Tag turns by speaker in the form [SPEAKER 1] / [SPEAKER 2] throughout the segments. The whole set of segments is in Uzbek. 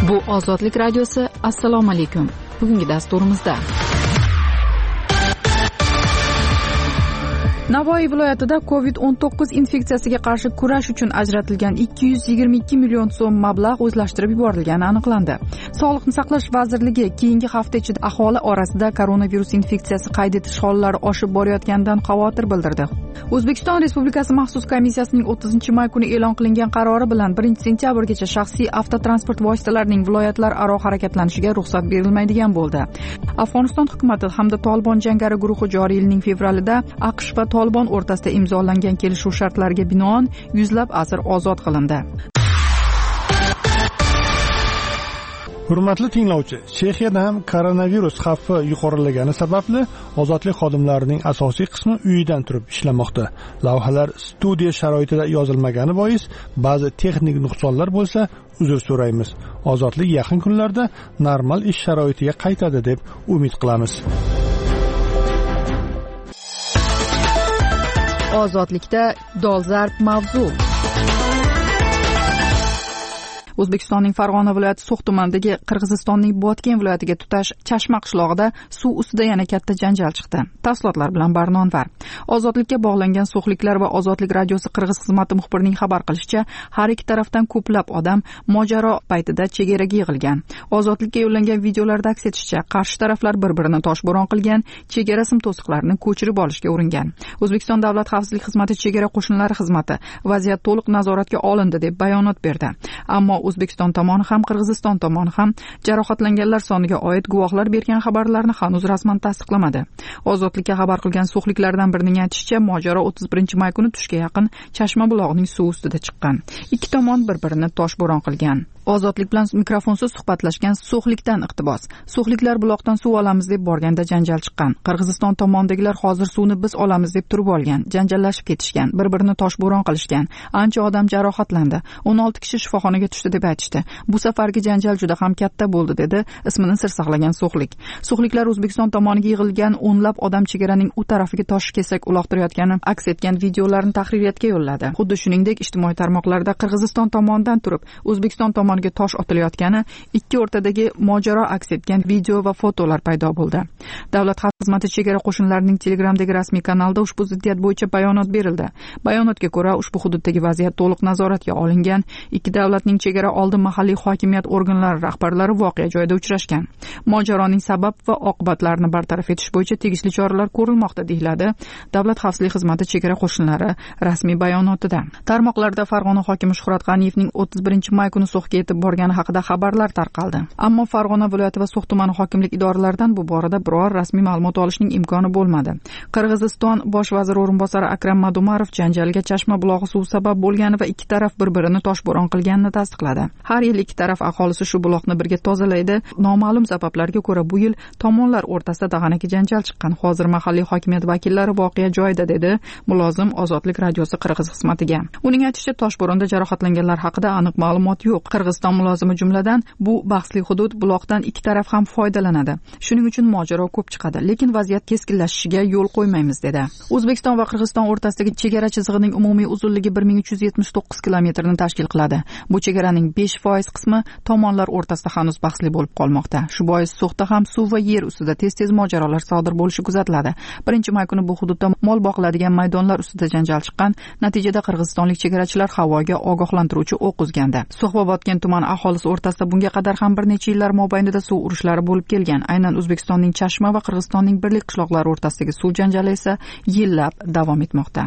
[SPEAKER 1] Bu Ozodlik radiosi. Assalomu alaykum. Bugungi dasturimizda Navoiy viloyatida COVID-19 infeksiyasiga qarshi kurash uchun ajratilgan 222 million so'm mablag' o'zlashtirib yuborilgani aniqlandi. Sog'liqni saqlash vazirligi keyingi hafta ichida aholi orasida koronavirus infeksiyasi qayd etish hollari oshib borayotganidan xavotir bildirdi. O'zbekiston Respublikasi maxsus komissiyasining 30-may kuni e'lon qilingan qarori bilan 1-sentyabrgacha shaxsiy avtotransport vositalarining viloyatlararo harakatlanishiga ruxsat berilmaydigan bo'ldi. Afg'oniston hukumati hamda Tolibon jangari guruhi joriy yilning fevralida AQSh va Tolibon o'rtasida imzolangan kelishuv shartlariga binoan yuzlab asir ozod qilindi.
[SPEAKER 2] Hurmatli tinglovchi, Chexiyada ham koronavirus xavfi yuqorilagani sababli ozodlik xodimlarining asosiy qismi uyidan turib ishlamoqda. Lavhalar studiya sharoitida yozilmagani bois ba'zi texnik nuqsonlar bo'lsa, uzr so'raymiz. Ozodlik yaqin kunlarda normal ish sharoitiga qaytadi deb umid qilamiz.
[SPEAKER 1] Ozodlikda dolzarb mavzu. O'zbekistonning Farg'ona viloyati So'x tumanidagi Qirg'izistonning Botken viloyatiga tutash Chashma qishlog'ida suv ustida yana katta janjal chiqdi. Tafsilotlar bilan Barnonvar. Ozodlikka bog'langan so'xliklar va Ozodlik radiosi Qirg'iz xizmati muxbirining xabar qilishicha, har ikki tarafdan ko'plab odam mojaro paytida chegaraga yig'ilgan. Ozodlikka yo'llangan videolarda aks etishicha, qarshi taraflar bir-birini toshbo'ron qilgan, chegara sim to'siqlarini ko'chirib olishga uringan. O'zbekiston Davlat xavfsizlik xizmati chegara qo'shinlari xizmati vaziyat to'liq nazoratga olindi deb bayonot berdi. Ammo O'zbekiston tomoni ham Qirg'iziston tomoni ham jarohatlanganlar soniga oid guvohlar bergan xabarlarni hanuz rasman tasdiqlamadi. Ozodlikka xabar qilgan so'xliklardan birining aytishicha, mojaro 31-may kuni tushga yaqin Chashma bulog'ining suv ustida chiqqan. Ikki tomon bir-birini toshbo'ron qilgan. Ozodlik bilan mikrofonsiz suhbatlashgan so'xlikdan iqtibos. So'xliklar buloqdan suv olamiz deb borganda janjal chiqqan. Qirg'iziston tomonidagilar hozir suvni biz olamiz deb turib olgan. Janjallashib ketishgan, bir-birini toshbo'ron qilishgan. Ancha odam jarohatlandi. 16 kishi shifoxonaga tushdi deb aytishdi. Bu safargi janjal juda ham katta bo'ldi, dedi ismini sir saqlagan so'xlik. So'xliklar O'zbekiston tomoniga yig'ilgan o'nlab odam chegaraning u tarafiga tosh kesak uloqtirayotgani aks etgan videolarni tahririyatga yo'lladi. Xuddi shuningdek, ijtimoiy tarmoqlarda Qirg'iziston tomonidan turib O'zbekiston tomoniga tosh otilayotgani, ikki o'rtadagi mojaro aks etgan video va fotolar paydo bo'ldi. Davlat xizmati chegara qo'shinlarining Telegramdagi rasmiy kanalida ushbu ziddiyat bo'yicha bayonot berildi. Bayonotga ko'ra, ushbu hududdagi vaziyat to'liq nazoratga olingan. Ikki davlatning chegara oldi mahalliy hokimiyat organlari rahbarlari voqea joyida uchrashgan. Mojaroning sabab va oqibatlarini bartaraf etish bo'yicha tegishli choralar ko'rilmoqda, deyiladi Davlat xavfsizlik xizmati chegara qo'shinlari rasmiy bayonotida. Tarmoqlarda Farg'ona hokimi Shuhrat G'aniyevning 31-may kuni So'xga yetib borgani haqida xabarlar tarqaldi. Ammo Farg'ona viloyati va So'x tumani hokimlik idoralaridan bu borada biror rasmiy ma'lumot olishning imkoni bo'lmadi. Qirg'iziston bosh vaziri o'rinbosari Akram Madumarov janjalga Chashma bulog'i suv sabab bo'lgani va ikki taraf bir-birini toshbo'ron qilganini tasdiqladi. Har yil ikki taraf aholisi shu buloqni birga tozalaydi. Noma'lum sabablarga ko'ra bu yil tomonlar o'rtasida dag'anaki janjal chiqqan. Hozir mahalliy hokimiyat vakillari voqea joyida, dedi mulozim Ozodlik radiosi Qirg'iz xizmatiga. Uning aytishicha, toshbo'ronda jarohatlanganlar haqida aniq ma'lumot yo'q. Qirg'iziston mulozimi jumladan, bu bahsli hudud, buloqdan ikki taraf ham foydalanadi. Shuning uchun mojaro ko'p chiqadi, lekin vaziyat keskinlashishiga yo'l qo'ymaymiz, dedi. O'zbekiston va Qirg'iziston o'rtasidagi chegara chizig'ining umumiy uzunligi 1379 kilometrni tashkil qiladi. Bu chegaraning 5% qismi tomonlar o'rtasida hanuz bahsli bo'lib qolmoqda. Shu bois So'xda ham suv va yer ustida tez-tez mojarolar sodir bo'lishi kuzatiladi. 1-may kuni bu hududda mol boqiladigan maydonlar ustida janjal chiqqan. Natijada qirg'izistonlik chegarachilar havoga ogohlantiruvchi o'q uzgandi. So'x va Botken tumani aholisi o'rtasida bunga qadar ham bir necha yillar mobaynida suv urushlari bo'lib kelgan. Aynan O'zbekistonning Chashma va Qirg'izistonning birlik qishloqlari o'rtasidagi suv janjali esa yillab davom etmoqda.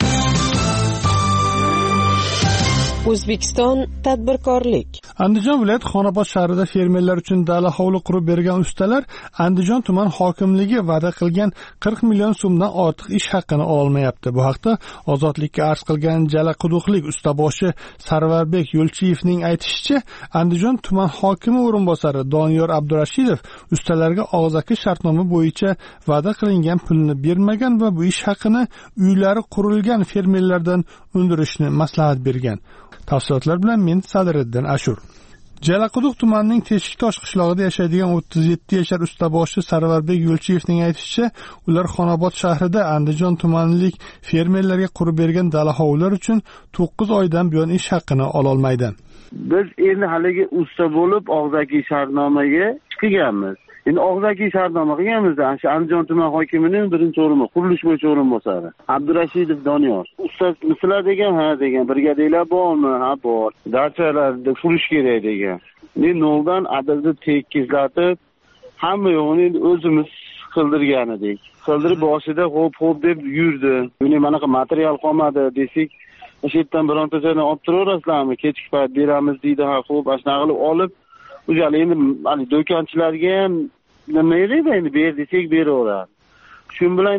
[SPEAKER 3] O'zbekiston tadbirkorlik.
[SPEAKER 2] Andijon viloyat Xonobod shahrida fermerlar uchun dala hovli qurib bergan ustalar Andijon tuman hokimligi va'da qilgan 40 million so'mdan ortiq ish haqqini olmayapti. Bu haqda Ozodlikka arz qilgan jalaquduqlik ustaboshi Sarvarbek Yo'lchiyevning aytishicha, Andijon tuman hokimi o'rinbosari Doniyor Abdurashidov ustalarga og'zaki shartnoma bo'yicha va'da qilingan pulni bermagan va bu ish haqqini uylari qurilgan fermerlardan undirishni maslahat bergan. Tafsilotlar bilan men Sadiriddin Ashur. Jalaquduq tumanining Teshiktosh qishlog'ida yashaydigan 37 yashar ustaboshi Sarvarbek Yo'lchiyevning aytishicha, ular Xonobod shahrida Andijon tumanilik fermerlarga qurib bergan dala hovlilar uchun 9 oydan buyon ish haqqini ola olmaydi.
[SPEAKER 3] Biz endi haligi usta bo'lib og'zaki shartnomaga chiqganmiz. Endi og'zaki shartnoma qilganmiz. Shu Andijon tuman hokimining birinchi o'rinbosari, qurilish bo'yicha o'rinbosari Abdurashidov Doniyor. Usta mislar degan, ha degan, brigadelar bormi? Ha bor. Dachalarda qurish kerak degan. Men noldan adadni tekizlatib, hamma yo'g'ini o'zimiz qildirgan edik. Qildirib boshida xo'p deb yurdi. Buni manaqa material qolmadi desak, o'sha yerdan bironta joydan olib turaverasizlarmi? Kechki payt beramiz deydi. Ha xo'p, ashuna qilib olib, o'sha endi mana do'konchilarga ham nima edi endi ber desak beraveradi. Shu bilan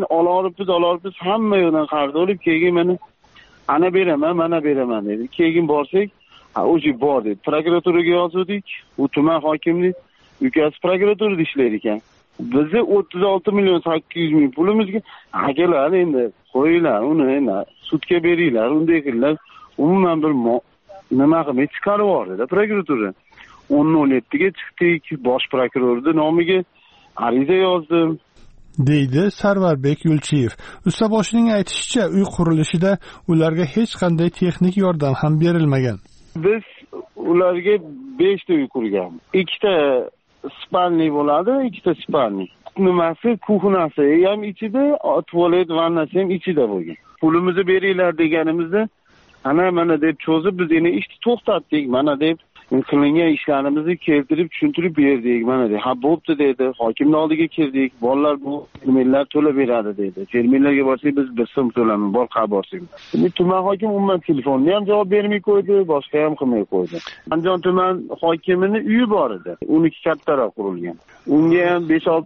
[SPEAKER 3] olib hamma yo'ldan qarz olib keyin meni ana beraman, mana beraman dedi. Keyin borsak, o'sha bor dedi. Prokuraturaga yozdik. U tuman hokimlik ukasi prokuraturada ishlar ekan. Bizni 36 million 800 ming pulimizga akalar endi qo'yinglar, uni endi sudga beringlar, unday qilinglar. Umuman bir nima qilmay chiqarib yubordi prokuratura. 10.07ga chiqdik, bosh prokurorning nomiga ariza yozdim,
[SPEAKER 2] deydi Sarvarbek Yo'lchiyev. Ustaboshining aytishicha, uy qurilishida ularga hech qanday texnik yordam ham berilmagan.
[SPEAKER 3] Biz ularga 5 ta uy qurganmiz. 2 ta spalniy bo'ladi, 2 ta spalniy. Nimasi, kuxnasi ham ichida, tualet, vannasi ham ichida bo'lgan. Pulimizni beringlar deganimizda, mana deb cho'zib biz endi ishni to'xtatdik, mana deb qilingan ishlarimizni keltirib tushuntirib berdik, mana deb. Ha bo'pti dedi. Hokimning oldiga kirdik. Bolalar bu fermerlar to'lab beradi dedi. Fermerlarga borsak biz bir so'm to'lamiz, bor qaborsak. Endi tuman hokim umuman telefonni ham javob bermay qo'ydi, boshqa ham qilmay qo'ydi. Andijon tuman hokimining uyi bor edi. Uniki kattaroq qurilgan. Unga ham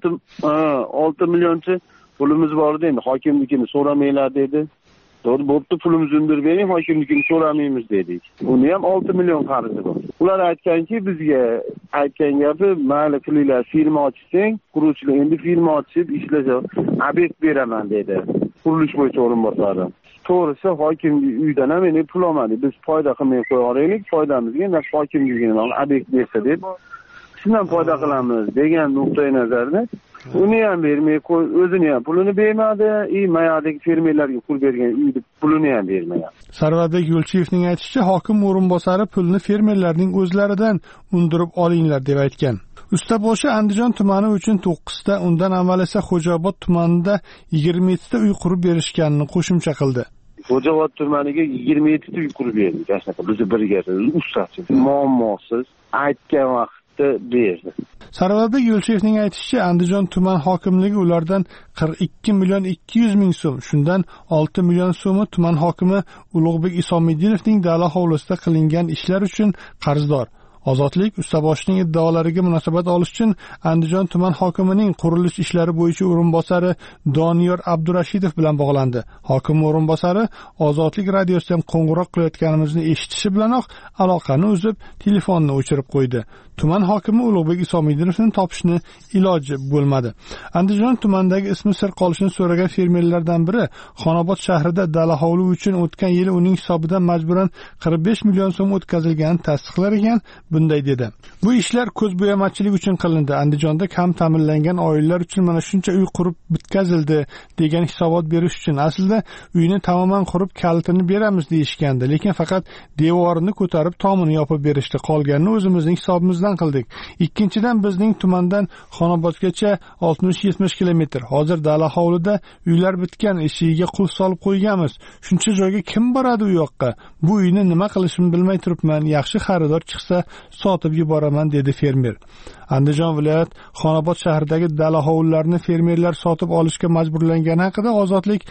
[SPEAKER 3] 6 millioncha pulimiz bor edi. Endi hokimlikini so'ramanglar dedi. To'g'ri, bo'pti, pulimizni undirib bering, hokimlikni so'ramaymiz dedik. Uni ham 6 million qarzi bor. Ular aytganki, bizga aytgan gapi, mayli qilinglar, firma ochsang, quruvchilar endi firma ochib ishlashib, obyekt beraman dedi. Qurilish bo'yicha o'rinbosari. To'g'risi, hokimlik uydan ham endi pul olmadi. Biz foyda qilmay qo'yaylik, foydamizga endi hokimlikdan obyekt bersa deb, shundan foyda qilamiz degan nuqtai nazarda uni ham bermay qo'y, o'zini ham pulini bermadi, mayadagi fermerlarga pul bergan uyni pulini ham bermagan.
[SPEAKER 2] Sarvarbek Yo'lchiyevning aytishicha, hokim o'rinbosari pulni fermerlarning o'zlaridan undirib olinglar deb aytgan. Ustaboshi Andijon tumani uchun 9 ta, undan avval esa Xo'jaobod tumanida 27 ta uy qurib berishganini qo'shimcha qildi.
[SPEAKER 3] Xo'jaobod tumaniga 27 ta uy qurib berdik, ashaqa biz birga ustachi. Muammosiz aytgan vaqt berdi.
[SPEAKER 2] Sarvarbek Yo'lchiyevning aytishicha, Andijon tuman hokimligi ulardan 42 million 200 ming so'm, shundan 6 million so'mi tuman hokimi Ulug'bek Isomidinovning dala hovlisida qilingan ishlar uchun qarzdor. Ozodlik ustaboshining iddaolariga munosabat olish uchun Andijon tuman hokimining qurilish ishlari bo'yicha o'rinbosari Doniyor Abdurashidov bilan bog'landi. Hokim o'rinbosari Ozodlik radiosidan qo'ng'iroq qilayotganimizni eshitishi bilanoq aloqani uzib, telefonni o'chirib qo'ydi. Tuman hokimi Ulug'bek Isomidinovni topishni iloji bo'lmadi. Andijon tumanidagi ismi sir qolishini so'ragan fermerlardan biri Xonobod shahrida dala hovli uchun o'tgan yili uning hisobidan majburan 45 million so'm o'tkazilganini tasdiqlar ekan. Bunday dedi: "Bu ishlar ko'zbo'yamachilik uchun qilindi. Andijonda kam ta'minlangan oilalar uchun mana shuncha uy qurib bitkazildi degan hisobot berish uchun. Aslida uyni tamoman qurib kalitini beramiz deyishgandi, lekin faqat devorini ko'tarib tomini yopib berishdi. Qolganini o'zimizning hisobimizdan qildik. Ikkinchidan, bizning tumandan Xonobodgacha 60-70 kilometr. Hozir dala hovlida uylar bitgan, eshigiga qulf solib qo'yganmiz. Shuncha joyga kim boradi u yoqqa? Bu uyni nima qilishimni bilmay turibman. Yaxshi xaridor chiqsa sotib yuboraman", dedi fermer. Andijon viloyat Xonobod shahridagi dala hovlilarini fermerlar sotib olishga majburlangani haqida Ozodlik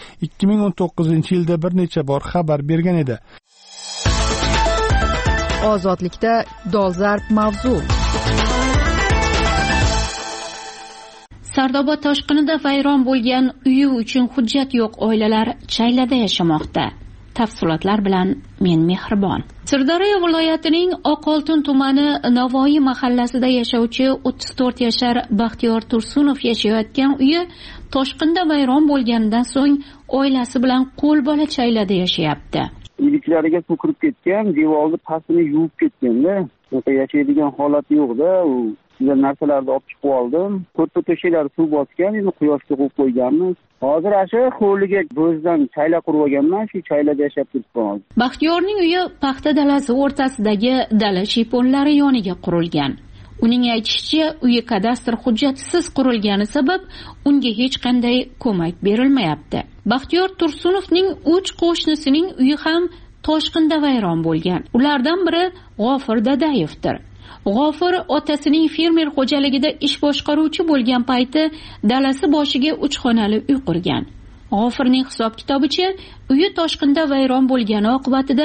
[SPEAKER 2] 2019-yilda bir necha bor xabar bergan edi.
[SPEAKER 1] Ozodlikda dolzarb mavzu.
[SPEAKER 4] Sardoba toshqinida vayron bo'lgan uyi uchun hujjat yo'q oilalar Chaylada yashamoqda. Tafsilotlar bilan men Mehribon. Sirdaryo viloyatining Oqoltin tumani Navoiy mahallasida yashovchi 34 yashar Baxtiyor Tursunov yashayotgan uyi toshqinda vayron bo'lganidan so'ng oilasi bilan qo'lbola Chaylada yashayapti.
[SPEAKER 3] Iliklariga ko'kirib ketgan, devorni pastini yuvib ketganda, Yashaydigan holat yo'qda, u narsalarni olib chiqib oldim. To'rtta to'shaklar suv bosgan, endi quyoshga qo'yib qo'yganmiz. Hozir asha hovliga bo'zdan chayla qurib olganman, shu chaylada yashab turibman.
[SPEAKER 4] Baxtiyorning uyi paxta dalasi o'rtasidagi dala shiyponlari yoniga qurilgan. Uning aytishicha, uyi kadastr hujjatisiz qurilgani sabab unga hech qanday ko'mak berilmayapti. Baxtiyor Tursunovning 3 qo'shnisining uyi ham toshqinda vayron bo'lgan. Ulardan biri G'ofir Dadayevdir. G'ofir otasining fermer xo'jaligida ish boshqaruvchi bo'lgan payti dalasi boshiga 3 xonali uy qurgan. G'ofirning hisob-kitobicha, uyi toshqinda vayron bo'lgani oqibatida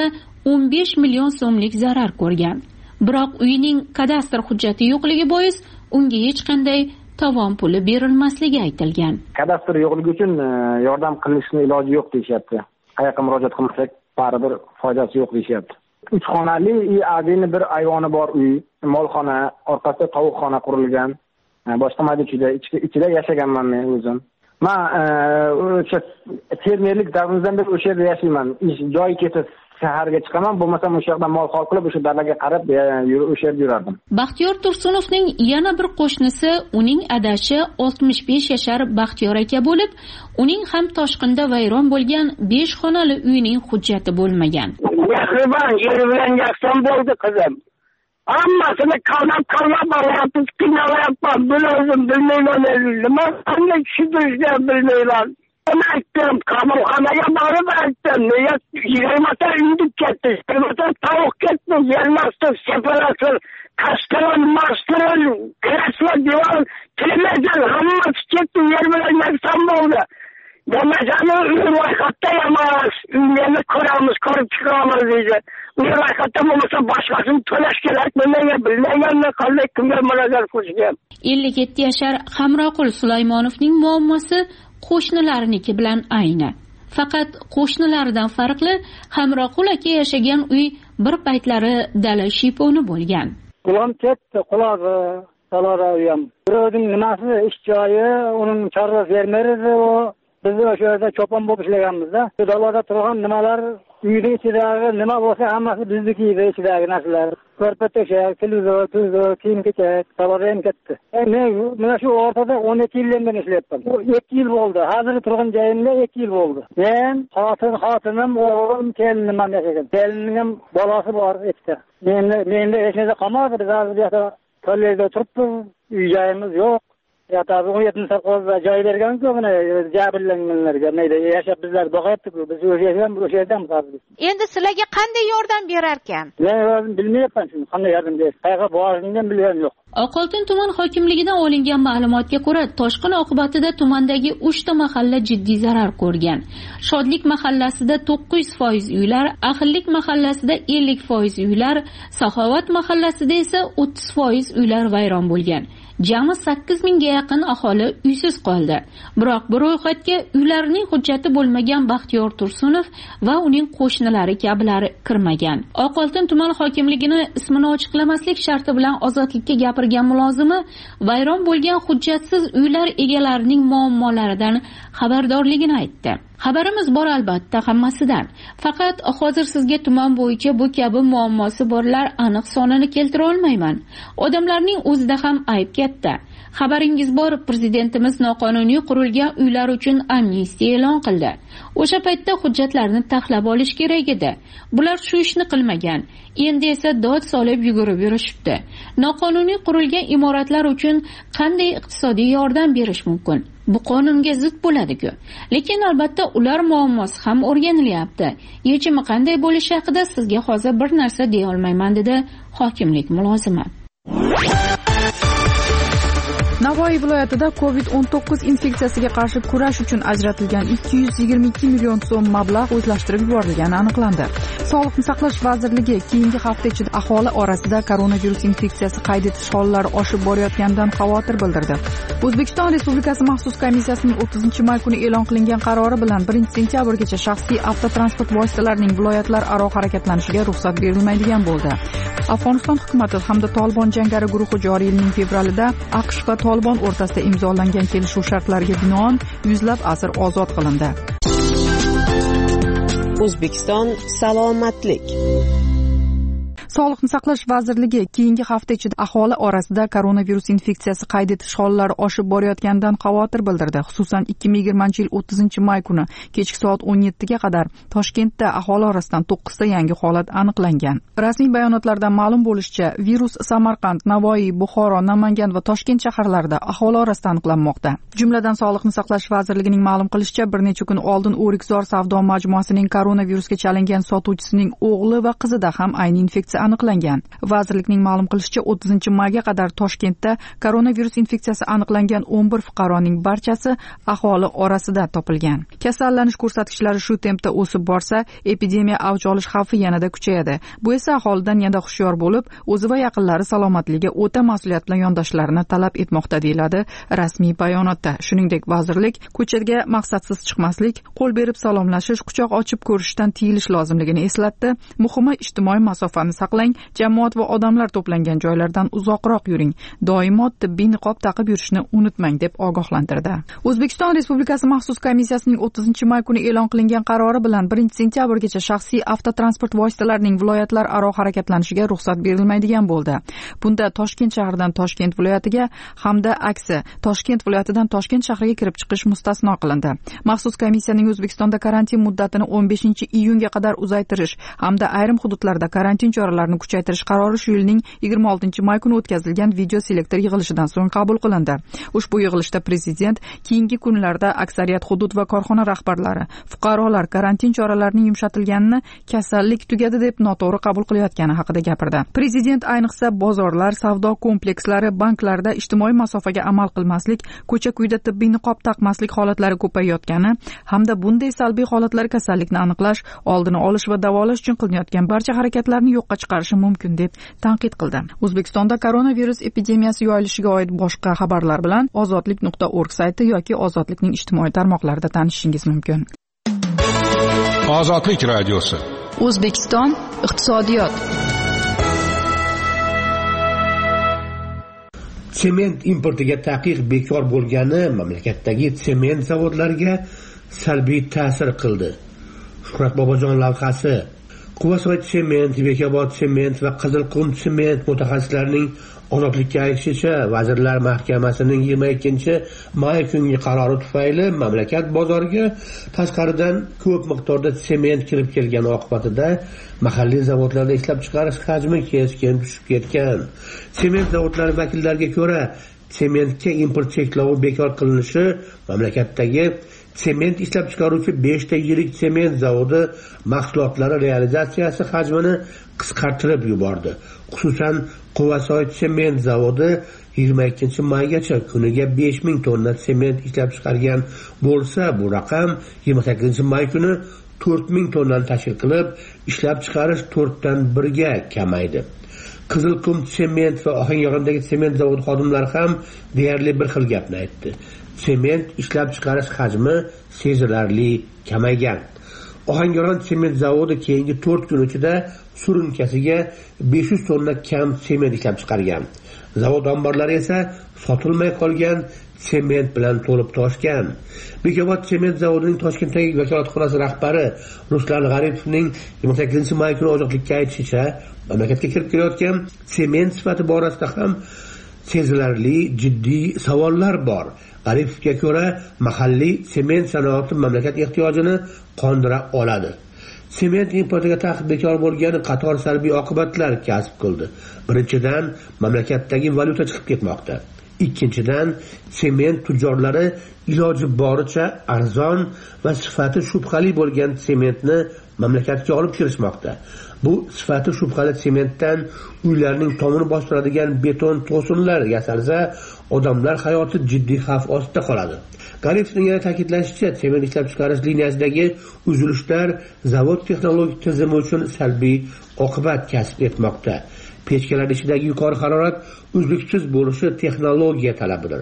[SPEAKER 4] 15 million so'mlik zarar ko'rgan. Biroq uyining kadastr hujjati yo'qligi bois unga hech qanday tovon puli berilmasligi aytilgan.
[SPEAKER 5] Kadastr yo'qligi uchun yordam qilishning iloji yo'q deyapti. Qayerga murojaat qilmasak, baribir foydasi yo'q deyapti. 3 xonali adini bir ayvoni bor uy, molxona, orqasida tovuqxona qurilgan. Boshqa mayda ichida yashaganman men o'zim. Men o'sha fermerlik davrimizdan beri o'sha yerda yashayman. Ish joyi ketsa shaharga chiqaman, bo'lmasam o'sha yerdan mol xol qilib o'sha dalaga qarab o'sha yerda yurardim.
[SPEAKER 4] Baxtiyor Tursunovning yana bir qo'shnisi uning adashi 65 yashar Baxtiyor aka bo'lib, uning ham toshqinda vayron bo'lgan 5 xonali uyining hujjati bo'lmagan.
[SPEAKER 6] Mehribon yer bilan yakson bo'ldi qizim. Hammasini qanab boryapmiz, qiynalyapman. Buni o'zim bilmayman. Nima qanday tushuntirishni bilmayman. Men aytdim, qamoqxonaga borib aytdim. Nega 20 ta uyni ketdi, 20 ta tovuq ketdi, yermasdi, separator, kastalan, masteral, kreslo, divan, televizor, hammasi ketdi, yer bilan yakson bo'ldi. Demakani uy ro'yxatda emas, uyni ko'ramiz, ko'rib chiqamiz deydi. Uy ro'yxatda bo'lmasa boshqasini to'lash kerak, bilmaganman qanday kimga murojaat qilishgan.
[SPEAKER 4] 57 yashar Hamroqul Sulaymonovning muammosi qo'shnilarniki bilan ayni. Faqat qo'shnilaridan farqli, Hamroqul aka yashagan uy bir paytlari dala shiyponi bo'lgan.
[SPEAKER 7] Qulam ketdi, qulog'i, salara uyam. Birovning nimasi ish joyi, uning chorva fermeri o. Biz o'sha yerda cho'pon bo'lib ishlaganmiz-da. Dalada turgan nimalar, uyning ichidagi nima bo'lsa hammasi bizniki edi, ichidagi narsalar. Ko'rpa-to'shak, televizor, tuzor, kiyim-kechak, salora ham ketdi. Men mana shu o'rtada 12 yildan ishlayapman. 2 yil bo'ldi. Hozir turgan joyimda 2 yil bo'ldi. Men xotinim, o'g'lim, kelinim ham yashagan. Kelinim ham bolasi bor ikkita. Menda hech narsa qolmadi. Biz hozir bu yerda kollejda turibmiz. Uy joyimiz yo'q. Ya tabi 17 sarqozda joy bergan-ku buni jabrlanganlarga mayda yashab bizlar boqyapti-ku, biz o'sha yerdamiz hozir.
[SPEAKER 8] Endi sizlarga qanday yordam berar ekan?
[SPEAKER 7] Men bilmayapman shuni, qanday yordam beradi. Qayerga borishimni ham bilganim yo'q.
[SPEAKER 4] Oqoltin tuman hokimligidan olingan ma'lumotga ko'ra, toshqin oqibatida tumandagi 3 ta mahalla jiddiy zarar ko'rgan. Shodlik mahallasida 900% uylar, Ahillik mahallasida 50% uylar, Saxovat mahallasida esa 30% uylar vayron bo'lgan. Jami 8 mingga yaqin aholi uysiz qoldi. Biroq bu ro'yxatga uylarining hujjati bo'lmagan Baxtiyor Tursunov va uning qo'shnilari kabilari kirmagan. Oqoltin tuman hokimligini ismini ochiqlamaslik sharti bilan ozodlikka gapirgan mulozimi vayron bo'lgan hujjatsiz uylar egalarining muammolaridan xabardorligini aytdi. Xabarimiz bor albatta hammasidan. Faqat hozir sizga tuman bo'yicha bu kabi muammosi borlar aniq sonini keltira olmayman. Odamlarning o'zida ham ayb katta. Xabaringiz bor, prezidentimiz noqonuniy qurilgan uylar uchun amnistiya e'lon qildi. O'sha paytda hujjatlarni taxlab olish kerak edi. Bular shu ishni qilmagan. Endi esa dod solib yugurib yurishibdi. Noqonuniy qurilgan imoratlar uchun qanday iqtisodiy yordam berish mumkin? Bu qonunga zid bo'ladi-ku. Lekin albatta ular muammosi ham o'rganilyapti. Yechimi qanday bo'lishi haqida sizga hozir bir narsa deya olmayman, dedi hokimlik mulozimi.
[SPEAKER 1] Navoiy viloyatida COVID-19 infeksiyasiga qarshi kurash uchun ajratilgan 222 million so'm mablag' o'zlashtirib yuborilgani aniqlandi. Sog'liqni saqlash vazirligi keyingi hafta ichida aholi orasida koronavirus infeksiyasi qayd etish hollari oshib borayotganidan xavotir bildirdi. O'zbekiston Respublikasi maxsus komissiyasining 30-may kuni e'lon qilingan qarori bilan 1-sentyabrgacha shaxsiy avtotransport vositalarining viloyatlar aro harakatlanishiga ruxsat berilmaydigan bo'ldi. Afg'oniston hukumati hamda Tolibon jangari guruhi joriy yilning fevralida AQSh va Tolibon o'rtasida imzolangan kelishuv shartlariga binoan yuzlab asir ozod qilindi.
[SPEAKER 9] O'zbekiston salomatlik.
[SPEAKER 1] Sog'liqni saqlash vazirligi keyingi hafta ichida aholi orasida koronavirus infeksiyasi qayd etish hollari oshib borayotganidan xavotir bildirdi. Xususan 2020-yil 30-may kuni kechki soat 17 ga qadar Toshkentda aholi orasidan 9 ta yangi holat aniqlangan. Rasmiy bayonotlardan ma'lum bo'lishicha, virus Samarqand, Navoiy, Buxoro, Namangan va Toshkent shaharlarida aholi orasida aniqlanmoqda. Jumladan Sog'liqni saqlash vazirligining ma'lum qilishicha, bir necha kun oldin O'rikzor savdo majmuasining koronavirusga chalingan sotuvchisining o'g'li va qizida ham ayni infeksiya aniqlangan. Vazirlikning ma'lum qilishicha, 30-mayga qadar Toshkentda koronavirus infeksiyasi aniqlangan 11 fuqaroning barchasi aholi orasida topilgan. Kasallanish ko'rsatkichlari shu tempda o'sib borsa, epidemiya avj olish xavfi yanada kuchayadi. Bu esa aholidan yanada hushyor bo'lib, o'zi va yaqinlari salomatligiga o'ta mas'uliyat bilan yondashlarini talab etmoqda, deyiladi rasmiy bayonotda. Shuningdek, vazirlik ko'chaga maqsadsiz chiqmaslik, qo'l berib salomlashish, quchoq ochib ko'rishdan tiyilish lozimligini eslatdi. Muhimi, ijtimoiy masofani saqlang, jamoat va odamlar to'plangan joylardan uzoqroq yuring. Doimo tibbiy niqob taqib yurishni unutmang deb ogohlantirdi. O'zbekiston Respublikasi maxsus komissiyasining 30-may kuni e'lon qilingan qarori bilan 1-sentyabrgacha shaxsiy avtotransport vositalarining viloyatlar aro harakatlanishiga ruxsat berilmaydigan bo'ldi. Bunda Toshkent shahridan Toshkent viloyatiga hamda aksi Toshkent viloyatidan Toshkent shahriga kirib chiqish mustasno qilindi. Maxsus komissiyaning O'zbekistonda karantin muddatini 15-iyunga qadar uzaytirish hamda ayrim hududlarda karantin choralarini kuchaytirish qarori shu yilning 26-may kuni o'tkazilgan video selektor yig'ilishidan so'ng qabul qilindi. Ushbu yig'ilishda prezident keyingi kunlarda aksariyat hudud va korxona rahbarlari, fuqarolar karantin choralarining yumshatilganini kasallik tugadi deb noto'g'ri qabul qilayotgani haqida gapirdi. Prezident ayniqsa bozorlar, savdo komplekslari, banklarda ijtimoiy masofaga amal qilmaslik, ko'cha-kuyda tibbiy niqob taqmaslik holatlari ko'payayotgani hamda bunday salbiy holatlar kasallikni aniqlash, oldini olish va davolash uchun qilinayotgan barcha harakatlarni yo'qqa chiqarishi mumkin deb tanqid qildi. O'zbekistonda koronavirus epidemiyasi yoyilishiga oid boshqa xabarlar bilan ozodlik.org sayti yoki Ozodlikning ijtimoiy tarmoqlarida tanishishingiz mumkin.
[SPEAKER 9] Ozodlik radiosi.
[SPEAKER 1] O'zbekiston iqtisodiyot.
[SPEAKER 10] Sement importiga taqiq bekor bo'lgani mamlakatdagi sement zavodlariga salbiy ta'sir qildi. Shuhrat Bobojon lavhasi. Quvasoy sement, Bekobod sement va Qizilqum sement mutaxassislarining ozodlikka aytishicha, Vazirlar Mahkamasining 22-may kungi qarori tufayli mamlakat bozoriga tashqaridan ko'p miqdorda sement kirib kelgani oqibatida mahalliy zavodlarda ishlab chiqarish hajmi keskin tushib ketgan. Sement zavodlari vakillariga ko'ra, sementga import cheklovi bekor qilinishi mamlakatdagi sement ishlab chiqaruvchi 5 ta yirik sement zavodi mahsulotlari realizatsiyasi hajmini qisqartirib yubordi. Xususan, Quvasoy sement zavodi 22-maygacha kuniga 5000 tonna sement ishlab chiqargan bo'lsa, bu raqam 28-may kuni 4000 tonnani tashkil qilib, ishlab chiqarish 4 dan 1 ga kamaydi. Qizilqum sement va Ohangarondagi sement zavodi xodimlari ham deyarli bir xil gapni aytdi. Sement ishlab chiqarish hajmi sezilarli kamaygan. Ohangaron sement zavodi keyingi 4 kun ichida surunkasiga 500 tonna kam sement ishlab chiqargan. Zavod omborlari esa sotilmay qolgan sement bilan to'lib toshgan. Bekobod sement zavodining Toshkentdagi vakolatxonasi rahbari Ruslan G'aripovning 28-may kuni ozodlikka aytishicha, mamlakatga kirib kelayotgan sement sifati borasida ham sezilarli jiddiy savollar bor. G'aripovga ko'ra, mahalliy sement sanoati mamlakat ehtiyojini qondira oladi. Sement importiga taqiq bekor bo'lgani qator salbiy oqibatlar kasb qildi. Birinchidan, mamlakatdagi valyuta chiqib ketmoqda. Ikkinchidan, sement tujjorlari iloji boricha arzon va sifati shubhali bo'lgan sementni mamlakatga olib kirishmoqda. Bu sifati shubhali sementdan uylarning tomini bostiradigan beton to'sinlar yasalsa, odamlar hayoti jiddiy xavf ostida qoladi. G'aripovning yana ta'kidlashicha, sement ishlab chiqarish liniyasidagi uzilishlar zavod texnologik tizimi uchun salbiy oqibat kasb etmoqda. Pechkalar ichidagi yuqori harorat uzluksiz bo'lishi texnologiya talabidir.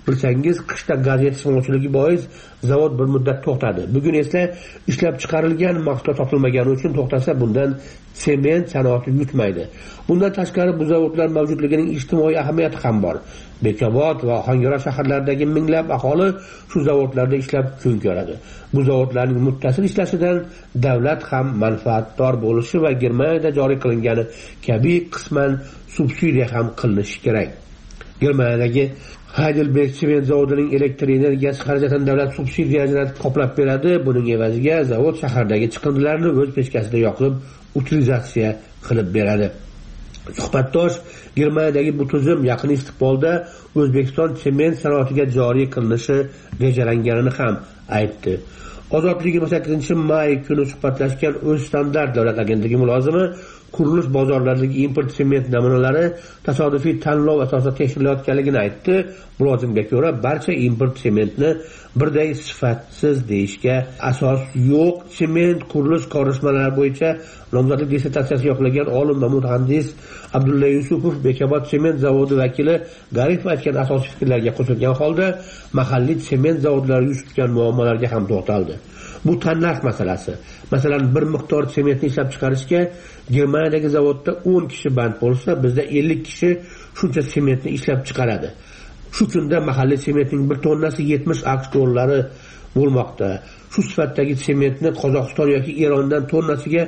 [SPEAKER 10] bilsangiz qishda gaz yetishmovchiligi bois zavod bir muddat to'xtadi. Bugun esa ishlab chiqarilgan mahsulot topilmagani uchun to'xtasa bundan sement sanoati yutmaydi. Bundan tashqari bu zavodlar mavjudligining ijtimoiy ahamiyati ham bor. Bekobod va Ohangaron shaharlaridagi minglab aholi shu zavodlarda ishlab kun ko'radi. Bu zavodlarning muttasil ishlashidan davlat ham manfaatdor bo'lishi va Germaniyada joriy qilingani kabi qisman subsidiya ham qilinishi kerak. Germaniyadagi Heidelberg sement zavodining elektr energiyasi xarajatini davlat subsidiya ajratib qoplab beradi. Buning evaziga zavod shahardagi chiqindilarni o'z pechkasida yoqib, utilizatsiya qilib beradi. Suhbatdosh Germaniyadagi bu tuzum yaqin istiqbolda O'zbekiston sement sanoatiga joriy qilinishi rejalanganini ham aytdi. Ozodlik 28-may kuni suhbatlashgan O'zstandart davlat agentligi mulozimi qurilish bozorlaridagi import sement namunalari tasodifiy tanlov asosida tekshirilayotganligini aytdi. Mulozimga ko'ra, barcha import sementni birday sifatsiz deyishga asos yo'q. Sement qurilish ko'rishmalari bo'yicha nomzodlik dissertatsiyasi yoqlagan olim va mutaxassis Abdulla Yusupov Bekobod sement zavodi vakili Garif aytgan asosiy fikrlarga qo'shilgan holda mahalliy sement zavodlari yuz tutgan muammolarga ham to'xtaldi. Bu tanlash masalasi. Masalan, bir miqdor sementni ishlab chiqarishga Germaniyadagi zavodda 10 kishi band bo'lsa, bizda 50 kishi shuncha sementni ishlab chiqaradi. Shu kunda mahalliy sementning bir tonnasi 70 AQSh dollari bo'lmoqda. Shu sifatdagi sementni Qozog'iston yoki Erondan tonnasiga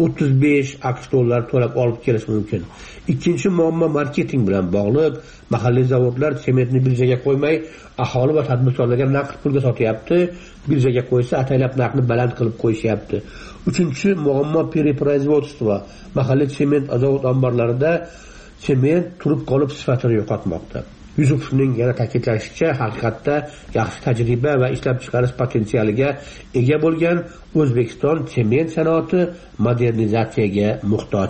[SPEAKER 10] 35 AQSh dollari to'lab olib kelish mumkin. Ikkinchi muammo marketing bilan bog'liq. Mahalliy zavodlar sementni birjaga qo'ymay, aholi va tadbirkorlarga naqd pulga sotyapti. Birjaga qo'ysa, ataylab narxni baland qilib qo'yishyapti. Uchinchi muammo periproizvodstvo. Mahalliy sement zavod omborlarida sement turib qolib sifatini yo'qotmoqda. Yusupovning yana ta'kidlashicha, haqiqatda yaxshi tajriba va ishlab chiqarish potensialiga ega bo'lgan O'zbekiston sement sanoati modernizatsiyaga muhtoj.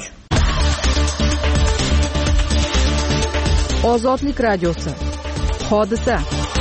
[SPEAKER 1] Ozodlik radiosi. Hodisa.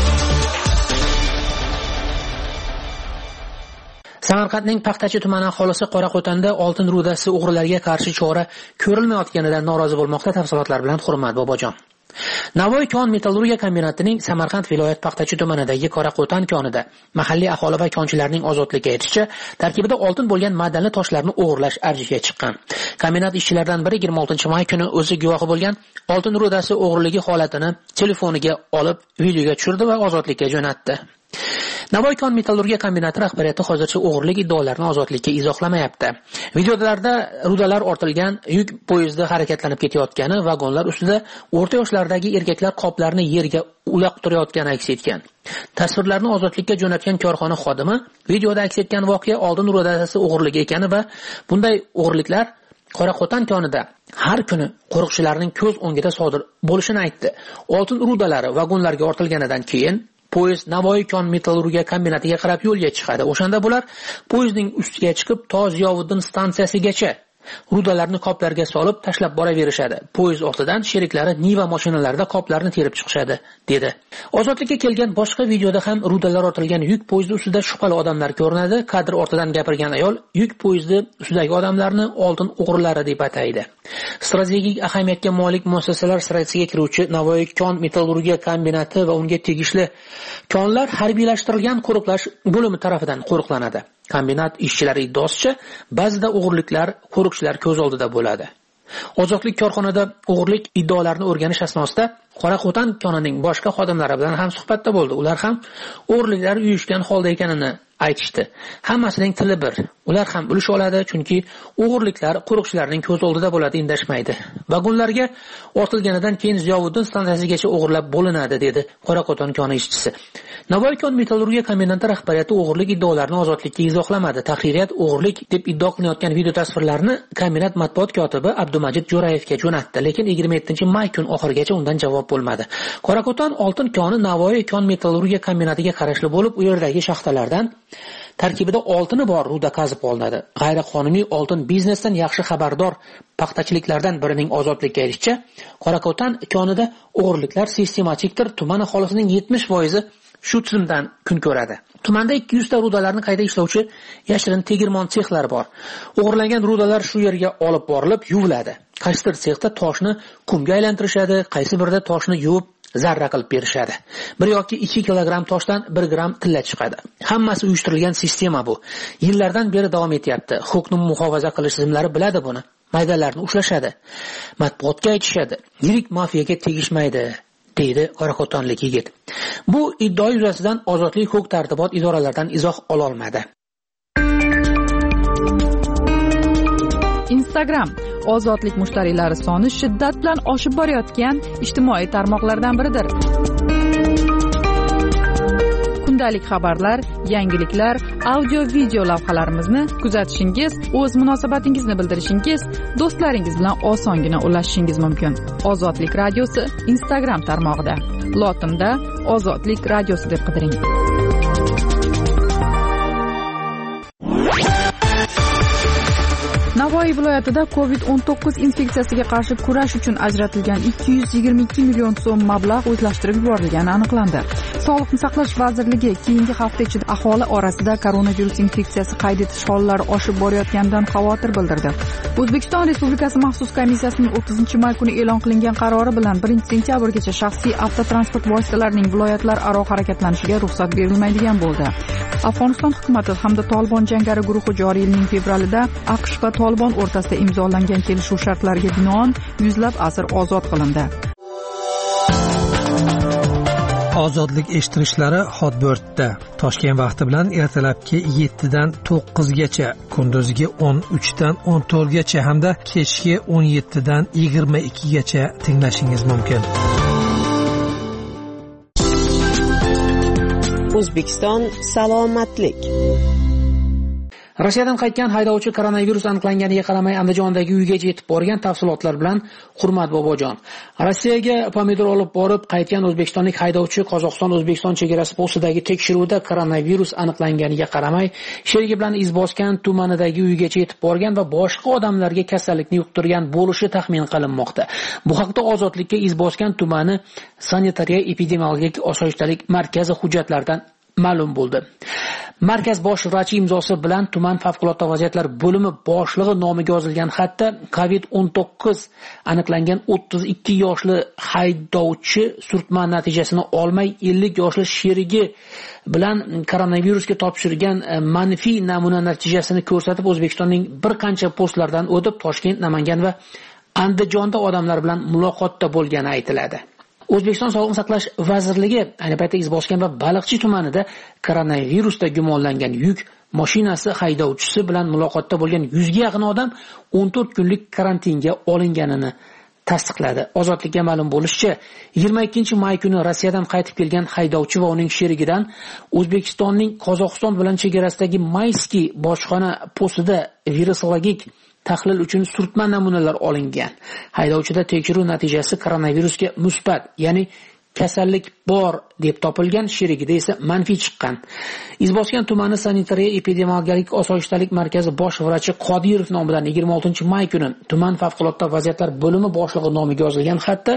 [SPEAKER 9] Samarqandning Paxtachi tumani aholisi Qoraqo'tonda oltin rudasi o'g'rilariga qarshi chora ko'rilmayotganidan norozi bo'lmoqda. Tafsilotlar bilan Hurmat Bobojon. Navoiy kon metallurgiya kombinatining Samarqand viloyat Paxtachi tumanidagi Qoraqo'ton konida mahalliy aholi va konchilarning ozodlikka aytishicha, tarkibida oltin bo'lgan madanli toshlarni o'g'irlash avjiga chiqqan. Kombinat ishchilaridan biri 26-may kuni o'zi guvohi bo'lgan oltin rudasi o'g'riligi holatini telefoniga olib videoga tushirdi va ozodlikka jo'natdi. Navoiy kon metallurgiya kombinati rahbariyati hozircha o'g'irlik iddaolarini ozodlikka izohlamayapti. Videolarda rudalar ortilgan yuk poyezdi harakatlanib ketayotgani, vagonlar ustida o'rta yoshlardagi erkaklar qoplarni yerga uloqtirayotgani aks etgan. Tasvirlarni ozodlikka jo'natgan korxona xodimi videoda aks etgan voqea oltin rudasi o'g'irligi ekani va bunday o'g'irliklar Qoraqo'ton konida har kuni qo'riqchilarning ko'z o'ngida sodir bo'lishini aytdi. Oltin rudalari vagonlarga ortilganidan keyin poyezd Navoiy kon metallurgiya kombinatiga qarab yo'lga chiqadi. O'shanda bular poyezdning ustiga chiqib, to Ziyovuddin stansiyasigacha rudalarni qoplarga solib tashlab boraverishadi. Poyezd ortidan sheriklari Niva mashinalarida qoplarni terib chiqishadi, dedi. Ozodlikka kelgan boshqa videoda ham rudalar ortilgan yuk poyezdi ustida shubhali odamlar ko'rinadi. Kadr ortidan gapirgan ayol yuk poyezdi ustidagi odamlarni oltin o'g'rilari deb ataydi. Strategik ahamiyatga molik muassasalar sirasiga kiruvchi Navoiy kon metallurgiya kombinati va unga tegishli konlar harbiylashtirilgan qo'riqlash bo'limi tomonidan qo'riqlanadi. Kombinat ishchilari iddaosicha, ba'zida o'g'irliklar qo'riqchilar ko'z oldida bo'ladi. Ozodlik korxonada o'g'irlik iddaolarini o'rganish asnosida Qoraqo'ton konining boshqa xodimlari bilan ham suhbatda bo'ldi. Ular ham o'g'irliklar uyushgan holda ekanini aytishdi. Hammasining tili bir. Ular ham ulush oladi, chunki o'g'irliklar qo'riqchilarning ko'z oldida bo'ladi, indashmaydi. Vagonlarga ortilganidan keyin Ziyovuddin stansiyasigacha o'g'irlab bo'linadi, dedi Qoraqo'ton koni ishchisi. Navoiy kon metallurgiya kombinati rahbariyati o'g'irlik iddaolarini ozodlikka izohlamadi. Tahririyat o'g'irlik deb iddao qilinayotgan video tasvirlarni kombinat matbuot kotibi Abdumajid Jo'rayevga jo'natdi, lekin 27-may kun oxirigacha undan javob bo'lmadi. Qoraqo'ton oltin koni Navoiy kon metallurgiya kombinatiga qarashli bo'lib, u yerdagi shaxtalardan tarkibida oltini bor ruda qazib olinadi. G'ayriqonuniy oltin biznesdan yaxshi xabardor paxtachiliklardan birining ozodlikka erishicha, Qoraqo'ton konida o'g'irliklar sistematikdir. Tuman aholisining 70% shu tizimdan kun ko'radi. Tumanda 200 ta rudalarni qayta ishlovchi yashirin tegirmon sexlar bor. O'g'irlangan rudalar shu yerga olib borilib yuviladi. Qaysidir sexda toshni qumga aylantirishadi, qaysi birida toshni yuvib zarra qilib berishadi. 1 yoki 2 kilogramm toshdan 1 gram tilla chiqadi. Hammasi uyushtirilgan sistema bu. Yillardan beri davom etyapti. Huquqni muhofaza qilish tizimlari biladi buni. Maydalarni ushlashadi. Matbuotga aytishadi. Yirik mafiyaga tegishmaydi, deydi qoraqo'tonlik yigit. Bu iddio yuzasidan Ozodlik huquq-tartibot idoralaridan izoh ola olmadi.
[SPEAKER 1] Instagram ozodlik mushtariylari soni shiddat bilan oshib borayotgan ijtimoiy tarmoqlardan biridir. Kundalik xabarlar, yangiliklar, audio-video lavhalarimizni kuzatishingiz, o'z munosabatingizni bildirishingiz, do'stlaringiz bilan osongina ulashishingiz mumkin. Ozodlik radiosi Instagram tarmog'ida. Lotinda Ozodlik radiosi deb qidiring. Navoiy viloyatida COVID-19 infeksiyasiga qarshi kurash uchun ajratilgan 222 million so'm mablag' o'zlashtirib yuborilgani aniqlandi. Sog'liqni saqlash vazirligi keyingi hafta ichida aholi orasida koronavirus infeksiyasi qayd etish hollari oshib borayotganidan xavotir bildirdi. O'zbekiston Respublikasi maxsus komissiyasining 30-may kuni e'lon qilingan qarori bilan 1-sentyabrgacha shaxsiy avtotransport vositalarining viloyatlararo harakatlanishiga ruxsat berilmaydigan bo'ldi. Afg'oniston hukumati hamda Tolibon jangari guruhi joriy yilning fevralida AQSh va Tolibon o'rtasida imzolangan kelishuv shartlariga binoan yuzlab asir ozod qilindi.
[SPEAKER 11] Ozodlik eshittirishlari Hotbirtda Toshkent vaqti bilan ertalabki 7 dan 9 gacha, kunduziga 13 dan 14 gacha hamda kechki 17 dan 22 gacha tinglashingiz mumkin.
[SPEAKER 12] O'zbekiston salomatlik.
[SPEAKER 9] Rossiyadan qaytgan haydovchi koronavirus aniqlanganiga qaramay Andijondagi uygacha yetib borgan. Tafsilotlar bilan Hurmat Bobojon. Rossiyaga pomidor olib borib qaytgan o'zbekistonlik haydovchi Qozog'iston-O'zbekiston chegarasi postidagi tekshiruvda koronavirus aniqlanganiga qaramay sherigi bilan Izboskan tumanidagi uygacha yetib borgan va boshqa odamlarga kasallikni yuqtirgan bo'lishi taxmin qilinmoqda. Bu haqda Ozodlikka Izboskan tumani sanitariya epidemiologik osoyishtalik markazi hujjatlaridan ma'lum bo'ldi. Markaz bosh vrachi imzosi bilan tuman favqulodda vaziyatlar bo'limi boshlig'i nomiga yozilgan xatda COVID-19 aniqlangan 32 yoshli haydovchi surtma natijasini olmay 50 yoshli sherigi bilan koronavirusga topshirgan manfiy namuna natijasini ko'rsatib O'zbekistonning bir qancha postlardan o'tib Toshkent, Namangan va Andijonda odamlar bilan muloqotda bo'lgani aytiladi. O'zbekiston Sog'liqni saqlash vazirligi ayni paytda Izboskan va Baliqchi tumanida koronavirusda gumonlangan yuk mashinasi haydovchisi bilan muloqotda bo'lgan 100 ga yaqin odam 14 kunlik karantinga olinganini tasdiqladi. Ozodlikka ma'lum bo'lishicha, 22-may kuni Rossiyadan qaytib kelgan haydovchi va uning sherigidan O'zbekistonning Qozog'iston bilan chegarasidagi Mayskiy bojxona postida virusologik tahlil uchun surtma namunalar olingan. Haydovchida tekshiruv natijasi koronavirusga musbat, ya'ni kasallik bor deb topilgan, sherigida esa manfiy chiqqan. Izboskan tumani sanitariya epidemiologik osoyishtalik markazi bosh vrachi Qodirov nomidan 26-may kuni tuman favqulodda vaziyatlar bo'limi boshlig'i nomiga yozilgan xatda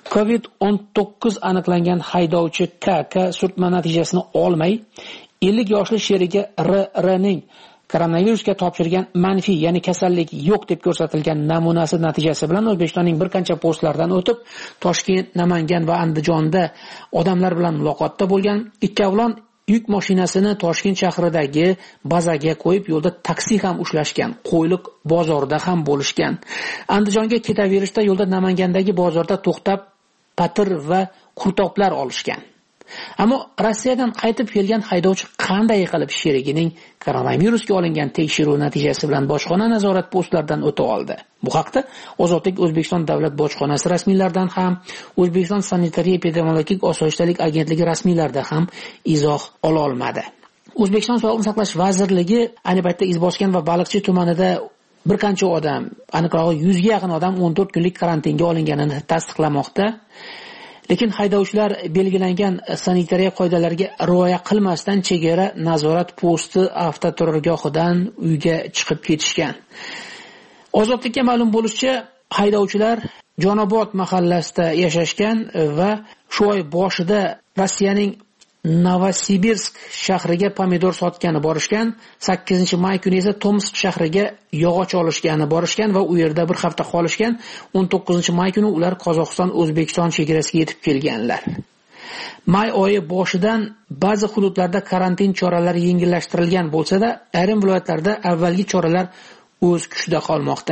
[SPEAKER 9] COVID-19 aniqlangan haydovchi KK surtma natijasini olmay 50 yoshli sherigi RRning koronavirusga topshirgan manfiy, ya'ni kasallik yo'q deb ko'rsatilgan namunasi natijasi bilan O'zbekistonning bir qancha postlardan o'tib Toshkent, Namangan va Andijonda odamlar bilan muloqotda bo'lgan. Ikkovlon yuk mashinasini Toshkent shahridagi bazaga qo'yib yo'lda taksi ham ushlashgan, Qo'yliq bozorida ham bo'lishgan. Andijonga ketaverishda yo'lda Namangandagi bozorda to'xtab patir va qurtoplar olishgan. Ammo Rossiyadan qaytib kelgan haydovchi qanday qilib sherigining koronavirusga olingan tekshiruv natijasi bilan bojxona nazorat postlaridan o'ta oldi? Bu haqda Ozodlik O'zbekiston davlat bojxonasi rasmiylaridan ham, O'zbekiston sanitariya epidemiologik osoyishtalik agentligi rasmiylarida ham izoh ola olmadi. O'zbekiston Sog'liqni saqlash vazirligi ayni paytda Izboskan va Baliqchi tumanida bir qancha odam, aniqrog'i 100 ga yaqin odam 14 kunlik karantinga olinganini tasdiqlamoqda. Lekin haydovchilar belgilangan sanitariya qoidalariga rioya qilmasdan chegara nazorat posti avtoturargohidan uyga chiqib ketishgan. Ozodlikka ma'lum bo'lishicha, haydovchilar Jonobod mahallasida yashashgan va shu oy boshida Rossiyaning Novosibirsk shahriga pomidor sotgani borishgan, 8-may kuni esa Tomsk shahriga yog'och olishgani borishgan va u yerda bir hafta qolishgan. 19-may kuni ular Qozog'iston-O'zbekiston chegarasiga yetib kelganlar. May oyi boshidan ba'zi hududlarda karantin choralari yengillashtirilgan bo'lsa-da, ayrim viloyatlarda avvalgi choralar o'z kuchida qolmoqda.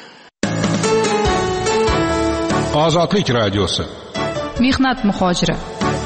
[SPEAKER 13] Ozodlik radiosi.
[SPEAKER 1] Mehnat muhojiri.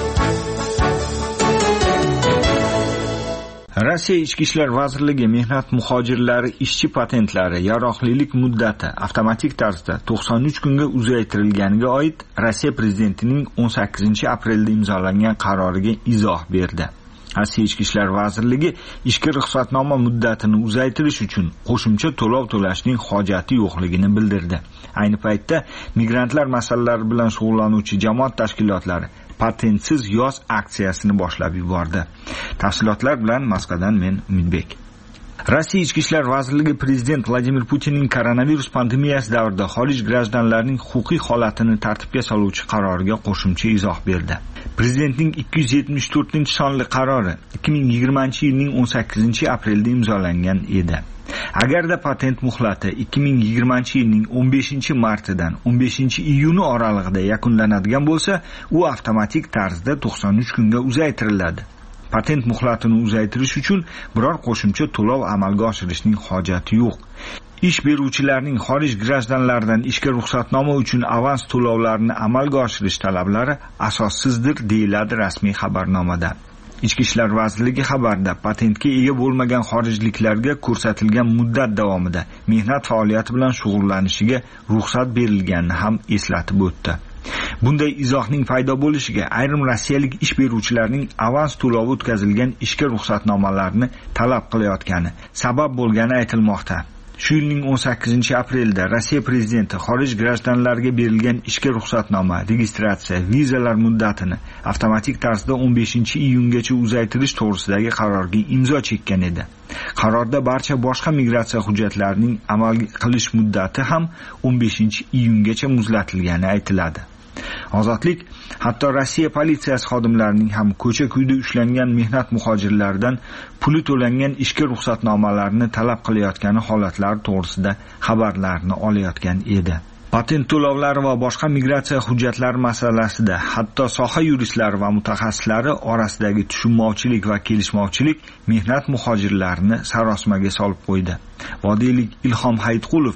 [SPEAKER 14] Rossiya Ichki ishlar vazirligi mehnat muhojirlari ishchi patentlari yaroqlilik muddati avtomatik tarzda 93 kunga uzaytirilganiga oid Rossiya prezidentining 18-aprelda imzolangan qaroriga izoh berdi. Rossiya Ichki ishlar vazirligi ishga ruxsatnoma muddatini uzaytirish uchun qo'shimcha to'lov to'lashning hojati yo'qligini bildirdi. Ayni paytda migrantlar masalalari bilan shug'ullanuvchi jamoat tashkilotlari patentsiz yoz aksiyasini boshlab yubordi. Tafsilotlar bilan Moskvadan men Umidbek. Rossiya Ichki ishlar vazirligi prezident Vladimir Putinning koronavirus pandemiyasi davrida xorij grajdanlarining huquqiy holatini tartibga soluvchi qaroriga qo'shimcha izoh berdi. Prezidentning 274-sonli qarori 2020-yilning 18-aprelda imzolangan edi. Agarda patent muhlati 2020-yilning 15-martidan 15-iyuni oralig'ida yakunlanadigan bo'lsa, u avtomatik tarzda 93 kunga uzaytiriladi. Patent muhlatini uzaytirish uchun biror qo'shimcha to'lov amalga oshirishning hojati yo'q. Ish beruvchilarning xorij grajdanlaridan ishga ruxsatnoma uchun avans to'lovlarini amalga oshirish talablari asossizdir, deyiladi rasmiy xabarnomada. Ichki ishlar vazirligi xabarda patentga ega bo'lmagan xorijliklarga ko'rsatilgan muddat davomida mehnat faoliyati bilan shug'ullanishiga ruxsat berilganini ham eslatib o'tdi. Bunday izohning paydo bo'lishiga ayrim rossiyalik ish beruvchilarning avans to'lovi o'tkazilgan ishga ruxsatnomalarini talab qilayotgani sabab bo'lgani aytilmoqda. Shu yilning 18-aprelda Rossiya prezidenti xorij grajdanlariga berilgan ishga ruxsatnoma, registratsiya, vizalar muddatini avtomatik tarzda 15-iyungacha uzaytirish to'g'risidagi qarorga imzo chekkan edi. Qarorda barcha boshqa migratsiya hujjatlarining amal qilish muddati ham 15-iyungacha muzlatilgani aytiladi. Ozodlik hatto Rossiya politsiyasi xodimlarining ham ko'cha-kuyda ushlangan mehnat muhojirlaridan puli to'langan ishga ruxsatnomalarini talab qilayotgani holatlar to'g'risida xabarlarni olayotgan edi. Patent to'lovlari va boshqa migratsiya hujjatlari masalasida hatto soha yuristlari va mutaxassislari orasidagi tushunmovchilik va kelishmovchilik mehnat muhojirlarini sarosimaga solib qo'ydi. Vodiylik Ilhom Hayitqulov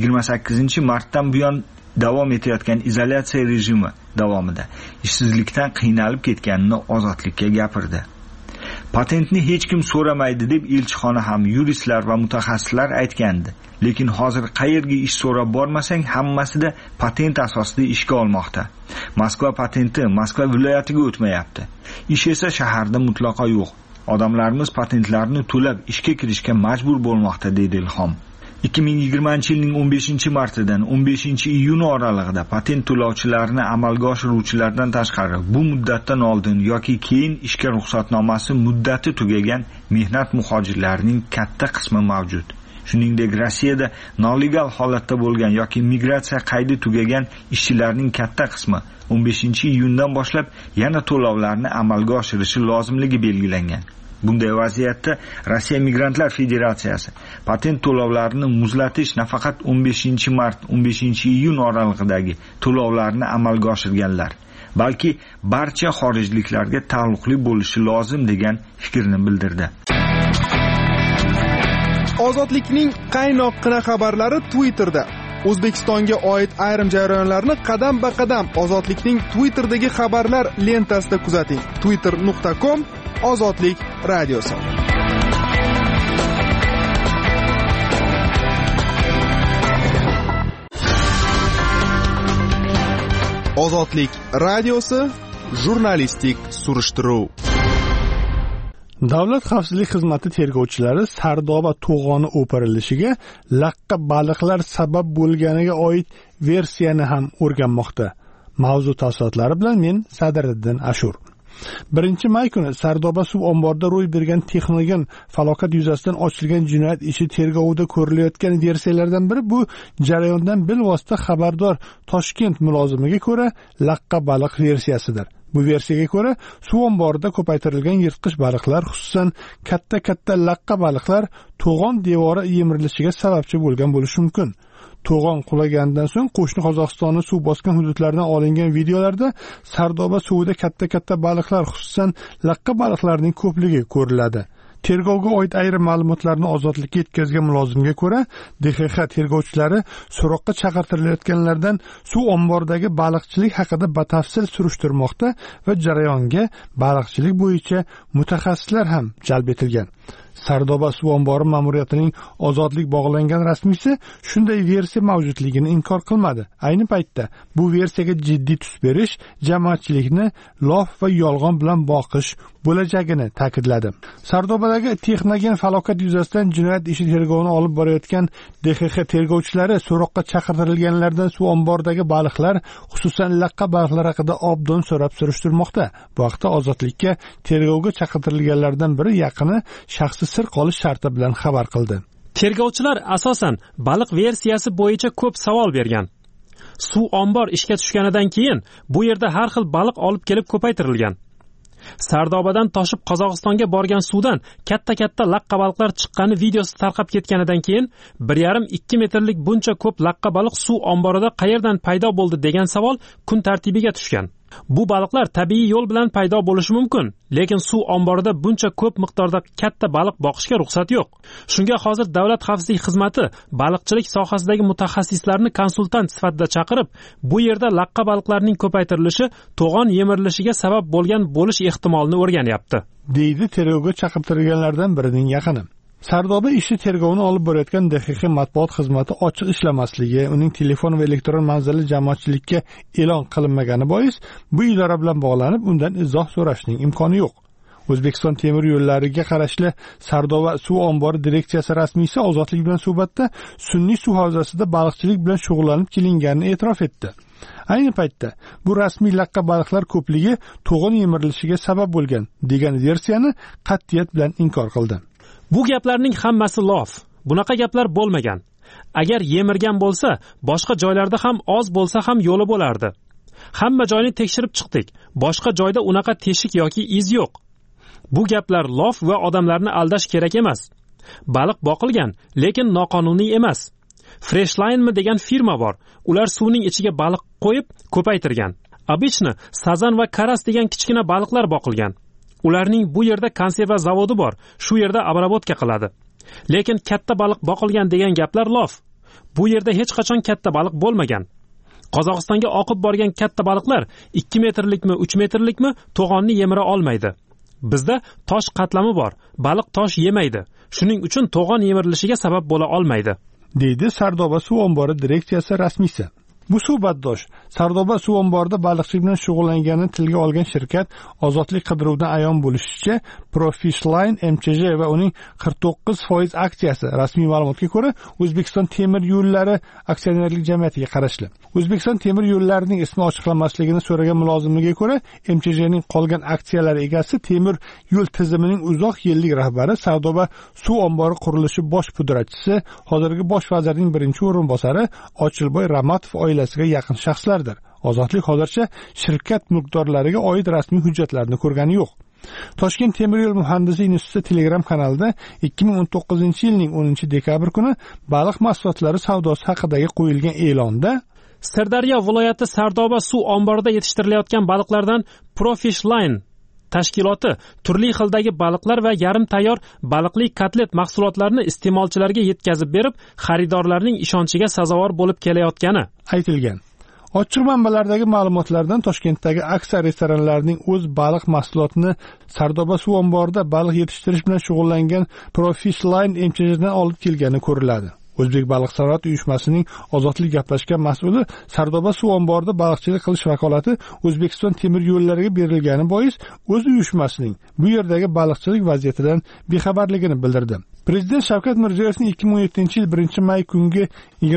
[SPEAKER 14] 28-martdan buyon davom etayotgan izolyatsiya rejimi davomida ishsizlikdan qiynalib ketganini Ozodlikka gapirdi. Patentni hech kim so'ramaydi deb elchixona ham yuristlar va mutaxassislar aytgandi. Lekin hozir qayerga ish so'rab bormasang, hammasida patent asosida ishga olmoqda. Moskva patenti Moskva viloyatiga o'tmayapti. Ish esa shaharda mutlaqo yo'q. Odamlarimiz patentlarni to'lab ishga kirishga majbur bo'lmoqda, dedi Ilhom. 2020-yilning 15-martidan 15-iyuni oralig'ida patent to'lovchilarini amalga oshiruvchilardan tashqari bu muddatdan oldin yoki keyin ishga ruxsatnomasi muddati tugagan mehnat muhojirlarining katta qismi mavjud. Shuningdek, Rossiyada nolegal holatda bo'lgan yoki migratsiya qaydi tugagan ishchilarning katta qismi 15-iyundan boshlab yana to'lovlarni amalga oshirishi lozimligi belgilangan. Bunday vaziyatda Rossiya Migrantlar Federatsiyasi patent to'lovlarini muzlatish nafaqat 15-mart, 15-iyun oralig'idagi to'lovlarni amalga oshirganlar, balki barcha xorijliklarga taalluqli bo'lishi lozim degan fikrni bildirdi.
[SPEAKER 15] Ozodlikning qaynoqqina xabarlari Twitterda. O'zbekistonga oid ayrim jarayonlarni qadam-ba-qadam Ozodlikning Twitter'dagi xabarlar lentasida kuzating. twitter.com Ozodlik radiosi. Ozodlik radiosi jurnalistik surishtiruv.
[SPEAKER 2] Davlat xavfsizlik xizmati tergovchilari Sardoba to'g'oni o'pirilishiga laqqa baliqlar sabab bo'lganiga oid versiyani ham o'rganmoqda. Mavzu tafsilotlari bilan men Sadiriddin Ashur. 1-may kuni Sardoba suv omborida ro'y bergan texnogen falokat yuzasidan ochilgan jinoyat ishi tergovida ko'rilayotgan versiyalardan biri bu jarayondan bilvosita xabardor Toshkent mulozimiga ko'ra laqqa baliq versiyasidir. Bu versiyaga ko'ra, suv omborida ko'paytirilgan yirtqich baliqlar, xususan katta laqqa baliqlar to'g'on devori yemirilishiga sababchi bo'lgan bo'lishi mumkin. To'g'on qulaganidan so'ng qo'shni Qozog'istonning suv bosgan hududlaridan olingan videolarda Sardoba suvida katta baliqlar, xususan laqqa baliqlarning ko'pligi ko'riladi. Tergovga oid ayrim ma'lumotlarni ozodlikka yetkazgan mulozimga ko'ra, DXX tergovchilari so'roqqa chaqirtirilayotganlardan suv omboridagi baliqchilik haqida batafsil surishtirmoqda va jarayonga baliqchilik bo'yicha mutaxassislar ham jalb etilgan. Sardoba suv ombori ma'muriyatining ozodlik bog'langan rasmiysi shunday versiya mavjudligini inkor qilmadi. Ayni paytda bu versiyaga jiddiy tus berish, jamoatchilikni lof va yolg'on bilan boqish bo'lajagini ta'kidladi. Sardobadagi Texnogen falokat yuzasidan jinoyat ishi tergovini olib borayotgan DXX tergovchilari so'roqqa chaqirtirilganlardan suv omboridagi baliqlar, xususan laqqa baliqlar haqida obdon so'rab surishtirmoqda. Bu haqda Ozodlikka tergovga chaqirtirilganlardan biri yaqini shaxsi sir qolish sharti bilan xabar qildi.
[SPEAKER 16] Tergovchilar asosan baliq versiyasi bo'yicha ko'p savol bergan. Suv ombor ishga tushganidan keyin bu yerda har xil baliq olib kelib ko'paytirilgan. Sardobadan toshib Qozog'istonga borgan suvdan katta laqqa baliqlar chiqqani videosi tarqab ketganidan keyin 1,5-2 metrlik buncha ko'p laqqa baliq suv omborida qayerdan paydo bo'ldi degan savol kun tartibiga tushgan. Bu baliqlar tabiiy yo'l bilan paydo bo'lishi mumkin, lekin suv omborida buncha ko'p miqdorda katta baliq boqishga ruxsat yo'q. Shunga hozir Davlat xavfsizlik xizmati baliqchilik sohasidagi mutaxassislarni konsultant sifatida chaqirib, bu yerda laqqa baliqlarning ko'paytirilishi to'g'on yemirilishiga sabab bo'lgan bo'lish ehtimolini o'rganyapti, deydi tergovga chaqirtirilganlardan birining yaqini. Sardoba ishi tergovini olib borayotgan DXX matbuot xizmati ochiq ishlamasligi, uning telefon va elektron manzili jamoatchilikka e'lon qilinmagani bois bu idora bilan bog'lanib, undan izoh so'rashning imkoni yo'q. O'zbekiston temir yo'llariga qarashli Sardoba suv ombori direksiyasi rasmiysi Ozodlik bilan suhbatda sun'iy suv havzasida baliqchilik bilan shug'ullanib kelinganini e'tirof etdi. Ayni paytda bu rasmiy laqqa baliqlar ko'pligi to'g'on yemirilishiga sabab bo'lgan degan versiyani qat'iyat bilan inkor qildi. Bu gaplarning hammasi lof. Bunaqa gaplar bo'lmagan. Agar yemirgan bo'lsa, boshqa joylarda ham oz bo'lsa ham yo'li bo'lardi. Hamma joyni tekshirib chiqdik. Boshqa joyda unaqa teshik yoki iz yo'q. Bu gaplar lof va odamlarni aldash kerak emas. Baliq boqilgan, lekin noqonuniy emas. Freshline degan firma bor. Ular suvning ichiga baliq qo'yib ko'paytirgan. Obichni sazan va karas degan kichkina baliqlar boqilgan. Ularning bu yerda konserva zavodi bor, shu yerda obработка qiladi. Lekin katta baliq boqilgan degan gaplar lof. Bu yerda hech qachon katta baliq bo'lmagan. Qozog'istonga oqib borgan katta baliqlar 2 metrlikmi, 3 metrlikmi to'g'onni yemira olmaydi. Bizda tosh qatlami bor, baliq tosh yemaydi. Shuning uchun to'g'on yemirilishiga sabab bo'la olmaydi,
[SPEAKER 2] deydi Sardoba suv ombori direksiyasi rasmiysi. Bu suhbatdosh Sardoba suv omborida baliqchilik bilan shug'ullanganini tilga olgan shirkat Ozodlik qidiruvdan ayon bo'lishicha Profishline MCJ va uning 49% aksiyasi rasmiy ma'lumotga ko'ra O'zbekiston temir yo'llari aksionerlik jamiyatiga qarashli. O'zbekiston temir yo'llarining ismi ochiqlanmasligini so'ragan mulozimligiga ko'ra MCJning qolgan aksiyalari egasi temir yo'l tizimining uzoq yillik rahbari Sardoba suv ombori qurilishi bosh pudratchisi, hozirgi bosh vazirning birinchi o'rinbosari Ochilboy Ramatov oilasiga yaqin shaxslardir. Ozodlik hozircha shirkat mulkdorlariga oid rasmiy hujjatlarni ko'rgani yo'q. Toshkent temir yo'l muhandisi instituti Telegram kanalida 2019-yilning 10-dekabr kuni baliq mahsulotlari savdosi haqidagi qo'yilgan e'londa
[SPEAKER 16] Sirdaryo viloyati Sardoba suv omborida yetishtirilayotgan baliqlardan Profishline tashkiloti turli xildagi baliqlar va yarim tayyor baliqli kotlet mahsulotlarini iste'molchilarga yetkazib berib, xaridorlarning ishonchiga sazovor bo'lib kelayotgani
[SPEAKER 2] aytilgan. Ochiq manbalardagi ma'lumotlardan Toshkentdagi aksar restoranlarning o'z baliq mahsulotini Sardoba suv omborida baliq yetishtirish bilan shug'ullangan Profishline MCJdan olib kelgani ko'riladi. O'zbek baliq sanoat uyushmasining Ozodlik gaplashgan mas'uli Sardoba suv omborida baliqchilik qilish vakolati O'zbekiston temir yo'llariga berilgani bois o'z uyushmasining bu yerdagi baliqchilik vaziyatidan bexabarligini bildirdi. Prezident Shavkat Mirziyoyevning 2017-yil 1-may kungi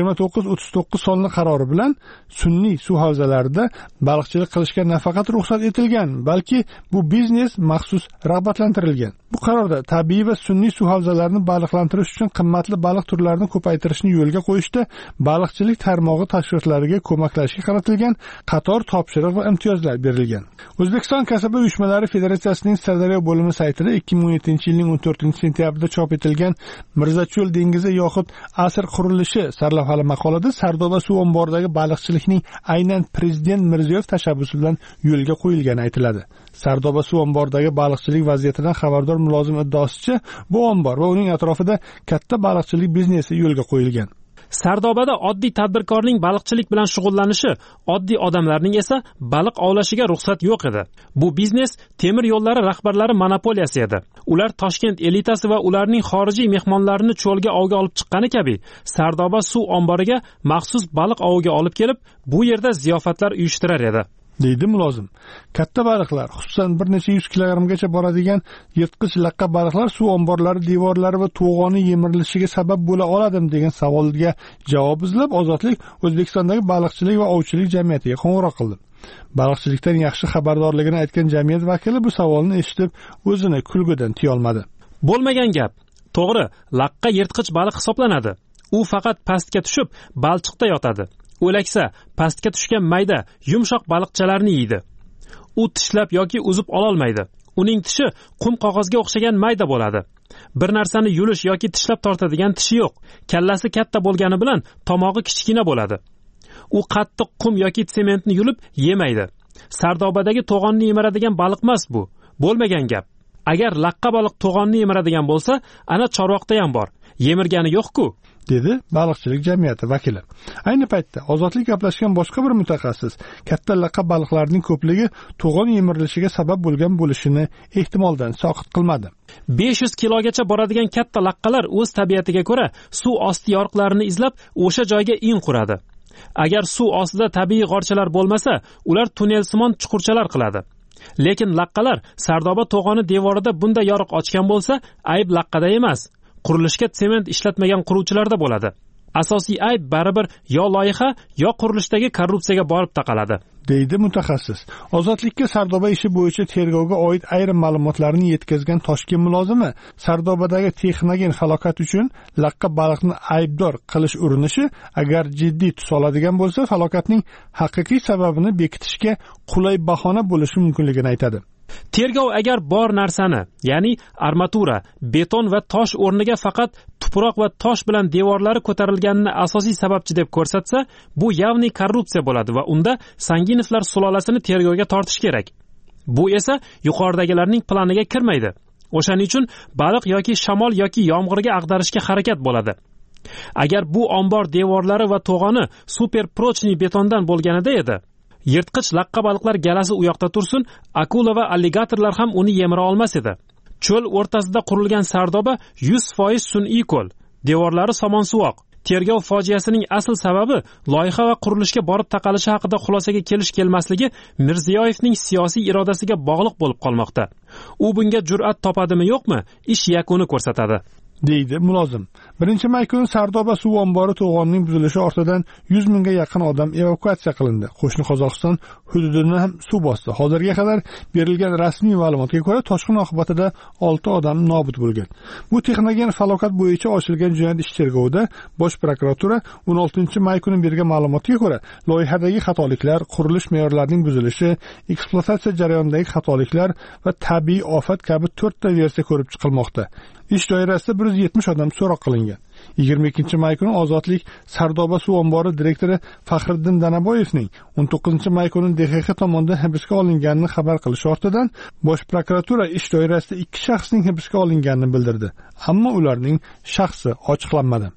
[SPEAKER 2] 2939 sonli qarori bilan sun'iy suv havzalarida baliqchilik qilishga nafaqat ruxsat etilgan, balki bu biznes maxsus rag'batlantirilgan. Bu qarorda tabiiy va sun'iy suv havzalarini baliqlantirish uchun qimmatli baliq turlarini ko'paytirishni yo'lga qo'yishda baliqchilik tarmog'i tashkilotlariga ko'maklashishga qaratilgan qator topshiriq va imtiyozlar berilgan. O'zbekiston kasaba uyushmalari federatsiyasining Sirdaryo bo'limi saytida 2017-yilning 14-sentyabrida chop etilgan Mirzacho'l dengizi yoxud asr qurilishi sarlavhali maqolada Sardoba suv omboridagi baliqchilikning aynan Prezident Mirziyoyev tashabbusi bilan yo'lga qo'yilgani aytiladi. Sardoba suv omboridagi baliqchilik vaziyatidan xabardor mulozim iddaosicha, bu ombor va uning atrofida katta baliqchilik biznesi yo'lga qo'yilgan.
[SPEAKER 16] Sardobada oddiy tadbirkorning baliqchilik bilan shug'ullanishi, oddiy odamlarning esa baliq ovlashiga ruxsat yo'q edi. Bu biznes temir yo'llari rahbarlari monopoliyasi edi. Ular Toshkent elitasi va ularning xorijiy mehmonlarini cho'lga ovga olib chiqqani kabi Sardoba suv omboriga maxsus baliq oviga olib kelib, bu yerda ziyofatlar uyushtirar edi.
[SPEAKER 2] deydi mulozim. Katta baliqlar, xususan bir necha 100 kilogrammgacha boradigan yirtqich laqqa baliqlar suv omborlari devorlari va to'g'oni yemirilishiga sabab bo'la oladimi degan savolga javob izlab, Ozodlik O'zbekistondagi baliqchilik va ovchilik jamiyatiga qo'ng'iroq qildi. Baliqchilikdan yaxshi xabardorligini aytgan jamiyat vakili bu savolni eshitib, o'zini kulgudan tiya olmadi.
[SPEAKER 16] Bo'lmagan gap. To'g'ri, laqqa yirtqich baliq hisoblanadi. U faqat pastga tushib, balchiqda yotadi. O'laksa, pastga tushgan mayda, yumshoq baliqchalarni yeydi. U tishlab yoki uzib ololmaydi. Uning tishi qum qog'ozga o'xshagan mayda bo'ladi. Bir narsani yulish yoki tishlab tortadigan tishi yo'q. Kallasi katta bo'lgani bilan tomog'i kichkina bo'ladi. U qattiq qum yoki sementni yulib yemaydi. Sardobadagi to'g'onni yemiradigan baliq emas bu. Bo'lmagan gap. Agar laqqa baliq to'g'onni yemiradigan bo'lsa, ana chorvoqda ham bor. Yemirgani yo'q-ku,
[SPEAKER 2] dedi baliqchilik jamiyati vakili. Ayni paytda Ozodlik gaplashgan boshqa bir mutaxassis katta laqqa baliqlarning ko'pligi to'g'on yemirilishiga sabab bo'lgan bo'lishini ehtimoldan soqit qilmadi.
[SPEAKER 16] 500 kilogacha boradigan katta laqqalar o'z tabiatiga ko'ra suv osti yoriqlarini izlab o'sha joyga in quradi. Agar suv ostida tabiiy g'orchalar bo'lmasa, ular tunnelsimon chuqurchalar qiladi. Lekin laqqalar Sardoba to'g'oni devorida bunday yoriq ochgan bo'lsa, ayb laqqada emas, qurilishga sement ishlatmagan quruvchilarda bo'ladi. Asosiy ayb baribir yo loyiha, yo qurilishdagi korrupsiyaga borib taqaladi,
[SPEAKER 2] deydi mutaxassis. Ozodlikka Sardoba ishi bo'yicha tergovga oid ayrim ma'lumotlarni yetkazgan Toshkent mulozimi Sardobadagi texnogen falokat uchun laqqa baliqni aybdor qilish urinishi agar jiddiy tus oladigan bo'lsa, falokatning haqiqiy sababini bekitishga qulay bahona bo'lishi mumkinligini aytadi.
[SPEAKER 16] Tergov agar bor narsani, ya'ni armatura, beton va tosh o'rniga faqat tuproq va tosh bilan devorlari ko'tarilganini asosiy sababchi deb ko'rsatsa, bu ya'ni korrupsiya bo'ladi va unda Sanginovlar sulolasini tergovga tortish kerak. Bu esa yuqoridagilarning planiga kirmaydi. O'shaning uchun baliq yoki shamol yoki yomg'irga ag'darishga harakat bo'ladi. Agar bu ombor devorlari va to'g'oni super prochniy betondan bo'lganida edi, yirtqich laqqa baliqlar galasi u yoqda tursin, akula va alligatorlar ham uni yemira olmas edi. Cho'l o'rtasida qurilgan Sardoba 100% sun'iy ko'l, devorlari somonsuvoq. Tergov fojiasining asl sababi loyiha va qurilishga borib taqalishi haqida xulosaga kelish-kelmasligi Mirziyoyevning siyosiy irodasiga bog'liq bo'lib qolmoqda. U bunga jur'at topadimi yo'qmi, ish yakuni ko'rsatadi,
[SPEAKER 2] deydi mulozim. 1-may kuni Sardoba suv ombori to'g'onining buzilishi ortidan 100 mingga yaqin odam evakuatsiya qilindi. Qo'shni Qozog'iston hududini ham suv bosdi. Hozirga qadar berilgan rasmiy ma'lumotga ko'ra, toshqin oqibatida 6 odam nobud bo'lgan. Bu texnogen falokat bo'yicha ochilgan jinoyat ishi tergovida Bosh prokuratura 16-may kuni bergan ma'lumotga ko'ra, loyihadagi xatoliklar, qurilish me'yorlarining buzilishi, ekspluatatsiya jarayonidagi xatoliklar va tabiiy ofat kabi 4 ta versiya ko'rib chiqilmoqda. Ish doirasida 170 odam so'roq qilingan. 22-may kuni Ozodlik Sardoba suv ombori direktori Faxriddin Danaboyevning 19-may kuni DXX tomonidan hibsga olinganini xabar qilish ortidan Bosh prokuratura ish doirasida 2 shaxsning hibsga olinganini bildirdi. Ammo ularning shaxsi ochiqlanmadi.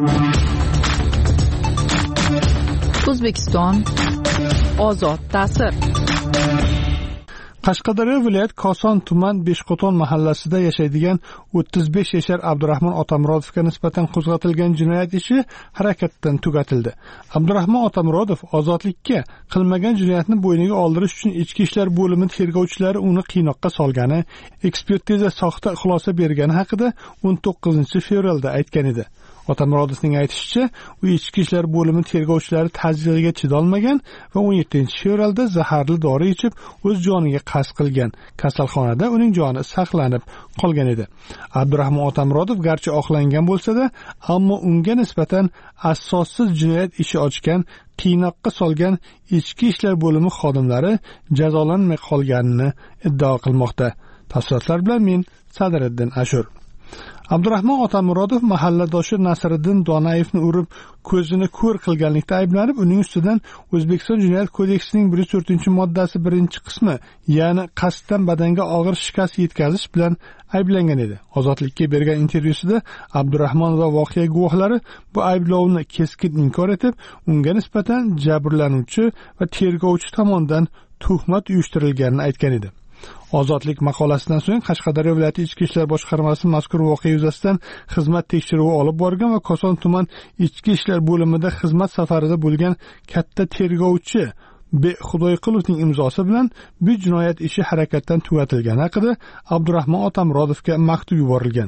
[SPEAKER 1] O'zbekiston ozod ta'sir.
[SPEAKER 2] Qashqadaryo viloyat Koson tuman Beshqo'ton mahallasida yashaydigan 35 yashar Abdurahmon Otamurodovga nisbatan qo'zg'atilgan jinoyat ishi harakatdan tugatildi. Abdurahmon Otamurodov Ozodlikka qilmagan jinoyatni bo'yniga oldirish uchun ichki ishlar bo'limi tergovchilari uni qiynoqqa solgani, ekspertiza soxta xulosa bergani haqida 19 fevralda aytgan edi. Otamurodovning aytishicha, u ichki ishlar bo'limi tergovchilari tazyiqiga chidolmagan va 17-fevralda zaharli dori ichib o'z joniga qasd qilgan. Kasalxonada uning joni saqlanib qolgan edi. Abdurahmon Otamurodov garchi oqlangan bo'lsa-da, ammo unga nisbatan asossiz jinoyat ishi ochgan, qiynoqqa solgan ichki ishlar bo'limi xodimlari jazolanmay qolganini iddao qilmoqda. Tafsilotlar bilan men Sadiriddin Ashur. Abdurahmon Otamurodov mahalladoshi Nasriddin Donayevni urib, ko'zini ko'r qilganlikda ayblanib, uning ustidan O'zbekiston Jinoyat kodeksining 104-moddasi 1-qismi, ya'ni qasddan badanga og'ir shikast yetkazish bilan ayblangan edi. Ozodlikka bergan intervyusida Abdurahmon va voqea guvohlari bu ayblovni keskin inkor etib, unga nisbatan jabrlanuvchi va tergovchi tomonidan tuhmat uyushtirilganini aytgan edi. Ozodlik maqolasidan so'ng Qashqadaryo viloyati ichki ishlar boshqarmasi mazkur voqea yuzasidan xizmat tekshiruvi olib borgan va Koson tuman ichki ishlar bo'limida xizmat safarida bo'lgan katta tergovchi B. Xudoyqilovning imzosi bilan bu jinoyat ishi harakatdan tugatilgani haqida Abdurahmon Otamurodovga maktub yuborilgan.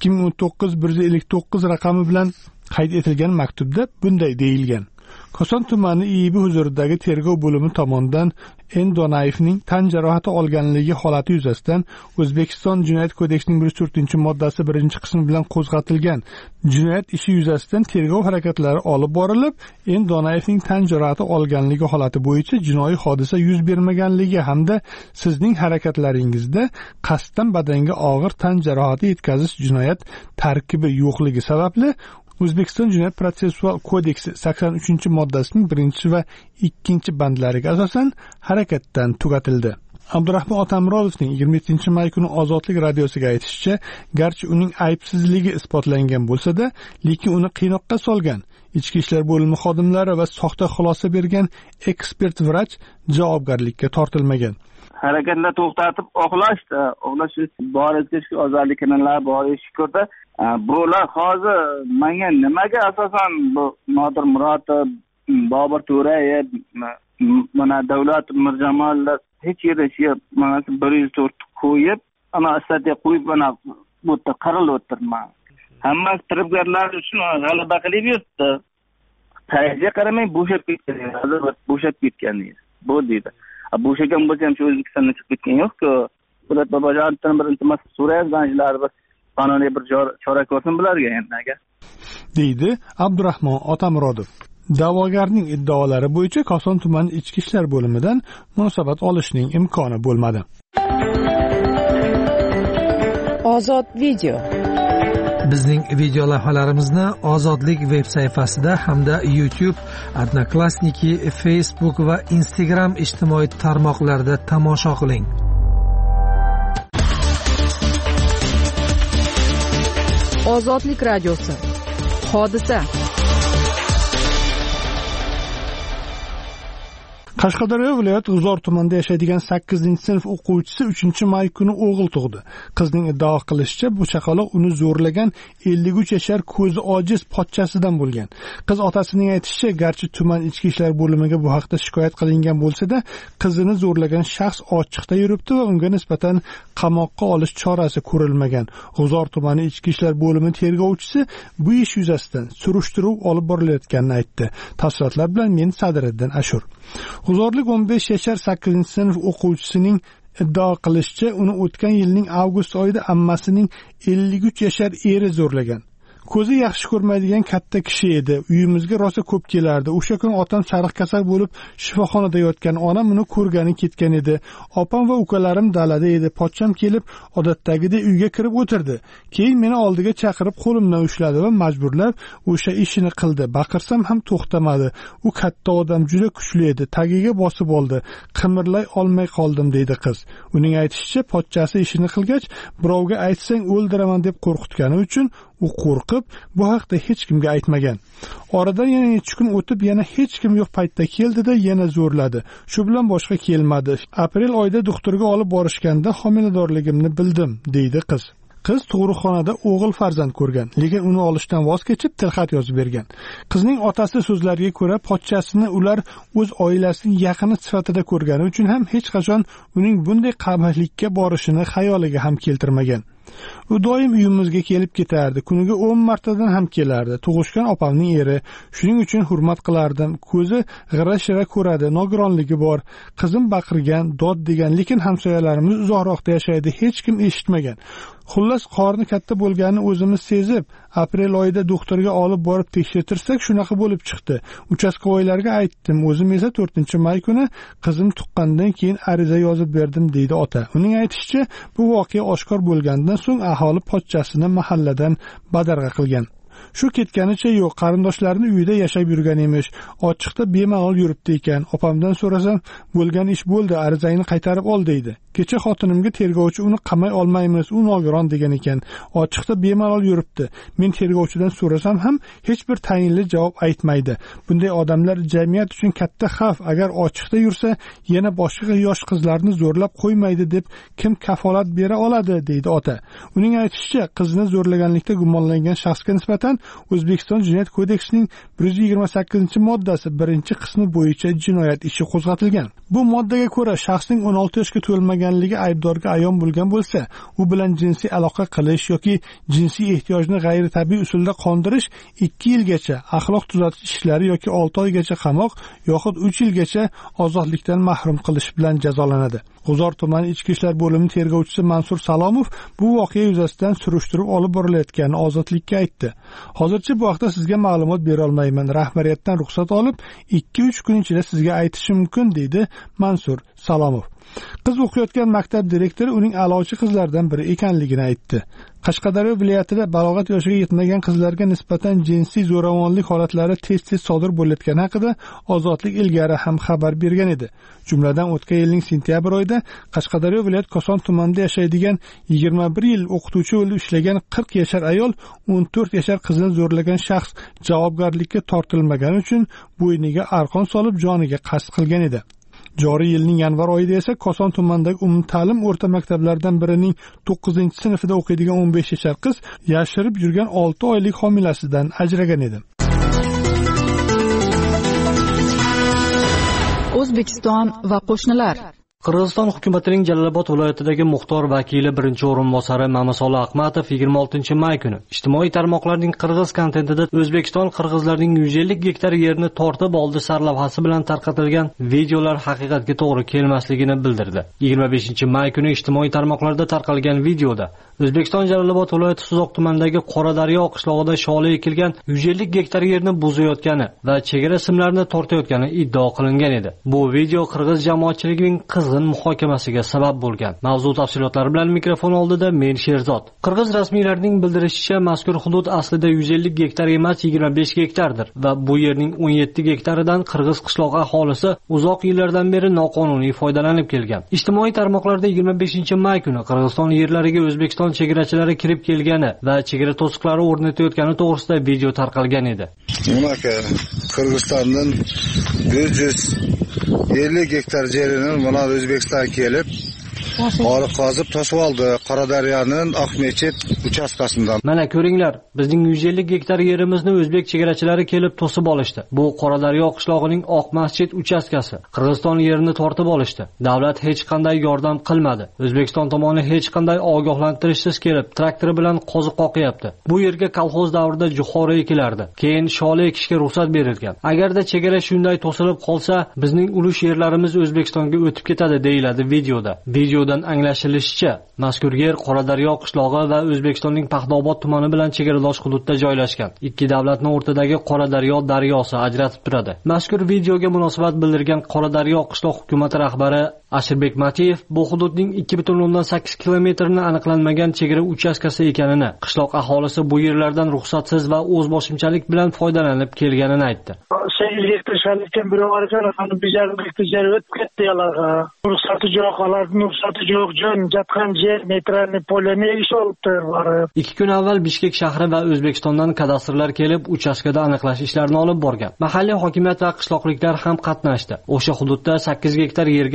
[SPEAKER 2] 2019-159 raqami bilan qayd etilgan maktubda bunday deyilgan: Koson tumani IIB huzuridagi tergov bo'limi tomonidan Donayevning tan jarohati olganligi holati yuzasidan O'zbekiston Jinoyat kodeksining 104-moddasi 1-qismi bilan qo'zg'atilgan jinoyat ishi yuzasidan tergov harakatlari olib borilib, Donayevning tan jarohati olganligi holati bo'yicha jinoiy hodisa yuz bermaganligi hamda sizning harakatlaringizda qasddan badanga og'ir tan jarohati yetkazish jinoyat tarkibi yo'qligi sababli O'zbekiston Jinoyat protsessual kodeksi 83-moddasining 1 va 2 bandlariga asosan harakatdan tugatildi. Abdurahmon Otamurodovning 27-may kuni Ozodlik radiosiga aytishicha, garchi uning aybsizligi isbotlangan bo'lsa-da, lekin uni qiynoqqa solgan ichki ishlar bo'limi xodimlari va soxta xulosa bergan ekspert vrach javobgarlikka tortilmagan.
[SPEAKER 6] Harakatlar to'xtatib oqlash borasidagi ozodliklar bor shukurda. Bular hozir menga nimaga asosan bu Nodir Murodov, Bobur To'rayev, mana Davlat Mirjamollar hech yerda mana 104 qo'yib, ana statiya qo'yib mana bu yerda qarilib o'tirman. Hammasi firibgarlar uchun g'alaba qilib yuribdi. Tayyorga qaramay bo'shab ketgan. Hozir bo'shab ketgan edi. Bu deydi. Bo'shagan bo'lsa ham shu O'zbekistondan chiqib ketgan yo'q-ku. Bular babajondan bir iltimos so'rayapganlar, qonuniy bir chora ko'rsin bularga endi,
[SPEAKER 2] deydi Abdurahmon Otamurodov. Da'vogarning iddaolari bo'yicha Koson tumani ichki ishlar bo'limidan munosabat olishning imkoni bo'lmadi.
[SPEAKER 12] Ozod video.
[SPEAKER 11] Bizning video lavhalarimizni Ozodlik veb sayfasida hamda YouTube, Odnoklassniki, Facebook va Instagram ijtimoiy tarmoqlarida tomosha qiling.
[SPEAKER 1] Ozodlik radiosi. Hodisa.
[SPEAKER 2] Qashqadaryo viloyati G'uzor tumanida yashaydigan 8-sinf o'quvchisi 3-may kuni o'g'il tug'di. Qizning iddao qilishicha, bu chaqaloq uni zo'rlagan 53 yashar ko'zi ojiz pochchasidan bo'lgan. Qiz otasining aytishicha, garchi tuman ichki ishlar bo'limiga bu haqda shikoyat qilingan bo'lsa-da, qizini zo'rlagan shaxs ochiqda yuribdi va unga nisbatan qamoqqa olish chorasi ko'rilmagan. G'uzor tumani ichki ishlar bo'limi tergovchisi bu ish yuzasidan surishtiruv olib borilayotganini aytdi. Tafsilotlar bilan men Sadiriddin Ashur. G'uzorlik 15 yashar 8-sinf o'quvchisining iddao qilishicha, uni o'tgan yilning avgust oyida ammasining 53 yashar eri zo'rlagan. Ko'zi yaxshi ko'rmaydigan katta kishi edi. Uyimizga rosa ko'p kelardi. O'sha kuni otam sariq kasal bo'lib shifoxonada yotgan. Onam uni ko'rgani ketgan edi. Opam va ukalarim dalada edi. Pochcham kelib, odatdagidek uyga kirib o'tirdi. Keyin meni oldiga chaqirib qo'limdan ushladi va majburlab o'sha ishini qildi. Baqirsam ham to'xtamadi. U katta odam, juda kuchli edi. Tagiga bosib oldi. Qimirlay olmay qoldim, deydi qiz. Uning aytishicha, pochchasi ishini qilgach, birovga aytsang o'ldiraman deb qo'rqitgani uchun u qo'rqib bu haqda hech kimga aytmagan. Oradan yana 3 kun o'tib, yana hech kim yo'q paytda keldida yana zo'rladi. Shu bilan boshqa kelmadi. Aprel oyida doktorga olib borishganda homiladorligimni bildim, deydi qiz. Qiz tug'ruqxonada o'g'il farzand ko'rgan, lekin uni olishdan voz kechib tilxat yozib bergan. Qizning otasi so'zlariga ko'ra, pochchasini ular o'z oilasining yaqini sifatida ko'rgani uchun ham hech qachon uning bunday qabihlikka borishini xayoliga ham keltirmagan. U doim uyimizga kelib ketardi. Kuniga 10 martadan ham kelardi. Tug'ishgan opamning eri. Shuning uchun hurmat qilardim. Ko'zi g'ira-shira ko'radi, nogironligi bor. Qizim baqirgan, dod degan, lekin hamsoyalarimiz uzoqroqda yashaydi, hech kim eshitmagan. Xullas, qorni katta bo'lganini o'zimiz sezib, aprel oyida doktorga olib borib tekshirtirsak, shunaqa bo'lib chiqdi. Uchastkovoylarga aytdim, o'zim esa 4-may kuni qizim tuqqandan keyin ariza yozib berdim, deydi ota. Uning aytishicha, bu voqea oshkor bo'lgandan so'ng aholi pochchasini mahalladan badarg'a qilgan. Shu ketganicha yo'q, qarindoshlarini uyida yashab yurgan emish. Ochiqda bemalol yuribdi ekan. Opamdan so'rasam, bo'lgan ish bo'ldi, arizangni qaytarib ol, deydi. Kecha xotinimga tergovchi uni qamay olmaymiz, u nogiron degan ekan. Ochiqda bemalol yuribdi. Men tergovchidan so'rasam ham hech bir tayinli javob aytmaydi. Bunday odamlar jamiyat uchun katta xavf. Agar ochiqda yursa, yana boshqa yosh qizlarni zo'rlab qo'ymaydi deb kim kafolat bera oladi, deydi ota. Uning aytishicha, qizni zo'rlaganlikda gumonlangan shaxsga nisbatan O'zbekiston Jinoyat kodeksining 128-moddasi 1-qismi bo'yicha jinoyat ishi qo'zg'atilgan. Bu moddaga ko'ra, shaxsning 16 yoshga to'lmaganligi aybdorga ayon bo'lgan bo'lsa, u bilan jinsiy aloqa qilish yoki jinsiy ehtiyojni g'ayritabiiy usulda qondirish 2 yilgacha axloq tuzatish ishlari yoki 6 oygacha qamoq yoxud 3 yilgacha ozodlikdan mahrum qilish bilan jazolanadi. G'uzor tumani Ichki ishlar bo'limi tergovchisi Mansur Salomov bu voqea yuzasidan surishtiruv olib borilayotganini Ozodlikka aytdi. Hozircha bu haqda sizga ma'lumot bera olmayman. Rahbariyatdan ruxsat olib, 2-3 kun ichida sizga aytishim mumkin, deydi Mansur Salomov. Qiz o'qiyotgan maktab direktori uning a'lochi qizlardan biri ekanligini aytdi. Qashqadaryo viloyatida balog'at yoshiga yetmagan qizlarga nisbatan jinsiy zo'ravonlik holatlari tez-tez sodir bo'layotgani haqida Ozodlik ilgari ham xabar bergan edi. Jumladan o'tgan yilning sentyabr oyida Qashqadaryo viloyat Koson tumanida yashaydigan 21 yil o'qituvchi bo'lib ishlagan 40 yashar ayol 14 yashar qizni zo'rlagan shaxs javobgarlikka tortilmagani uchun bo'yniga arqon solib joniga qasd qilgan edi. Joriy yilning yanvar oyida esa Koson tumanidagi umumta'lim o'rta maktablaridan birining 9-sinfida o'qiydigan 15 yashar qiz yashirib yurgan 6 oylik homilasidan ajragan edi.
[SPEAKER 1] O'zbekiston va qo'shnilar.
[SPEAKER 17] Qirg'iziston hukumatining Jalolobod viloyatidagi muxtor vakili birinchi o'rinbosari Mamasola Ahmatov 26-may kuni ijtimoiy tarmoqlarning qirg'iz kontentida O'zbekiston qirg'izlarning 150 gektar yerini tortib oldi sarlavhasi bilan tarqatilgan videolar haqiqatga to'g'ri kelmasligini bildirdi. 25-may kuni ijtimoiy tarmoqlarda tarqalgan videoda O'zbekiston Jalolobod viloyati Suzoq tumanidagi Qoradaryo qishlog'ida sholi ekilgan 150 gektar yerni buzayotgani va chegara simlarini tortayotgani iddao qilingan edi. Bu video qirg'iz jamoatchiligining qizg'in muhokamasiga sabab bo'lgan. Mavzu tafsilotlari bilan mikrofon oldida men Sherzod. Qirg'iz rasmiylarining bildirishicha, mazkur hudud aslida 150 gektar emas, 25 gektardir va bu yerning 17 gektaridan qirg'iz qishloq aholisi uzoq yillardan beri noqonuniy foydalanib kelgan. Ijtimoiy tarmoqlarda 25-may kuni Qirg'iziston yerlariga O'zbekiston chegarachilari kirib kelgani va chegara to'siqlari o'rnatayotgani to'g'risida video tarqalgan edi.
[SPEAKER 18] Qirg'izistondan 150 gektar yerini mana O'zbekiston kelib Orif qazib to'sib oldi Qoradaryoning Oqmechit uchastkasidan.
[SPEAKER 17] Mana ko'ringlar, bizning 150 gektar yerimizni o'zbek chegarachilari kelib to'sib olishdi. Bu Qoradaryo qishlog'ining Oqmasjid uchastkasi. Qirg'iziston yerini tortib olishdi. Davlat hech qanday yordam qilmadi. O'zbekiston tomoni hech qanday ogohlantirishsiz kelib, traktor bilan qo'ziq qoqyapti. Bu yerga kolxoz davrida jo'xori ekilardi. Keyin sholi ekishga ruxsat berilgan. Agarda chegara shunday to'silib qolsa, bizning ulush yerlarimiz O'zbekistonga o'tib ketadi, deyiladi videoda. Videodan anglashilishicha, mazkur yer Qoradaryo qishlog'i va O'zbekistonning Paxtaobod tumani bilan chegaradosh hududda joylashgan. Ikki davlatning o'rtadagi Qoradaryo daryosi ajratib turadi. Mazkur videoga munosabat bildirgan Qoradaryo qishloq hukumati rahbari Ashirbek Matiyev bu hududning 2,8 kilometrini aniqlanmagan chegara uchastkasi ekanini, qishloq aholisi bu yerlardan ruxsatsiz va o'zboshimchalik bilan foydalanib kelganini aytdi.
[SPEAKER 19] 8 gektar shalikdan biri var ekan, hani 1,5 gektar yer o'tib ketdi ularga. Ruxsati yo'q, ularning ruxsati yo'q, jon jatgan yer neytralniy polni ish olibdi.
[SPEAKER 17] 2 kun avval Bishkek shahri va O'zbekistondan kadastrlar kelib, uchastkada aniqlash ishlarini olib borgan. Mahalliy hokimiyat va qishloqliklar ham qatnashdi. O'sha hududda 8 gektar yerga sholi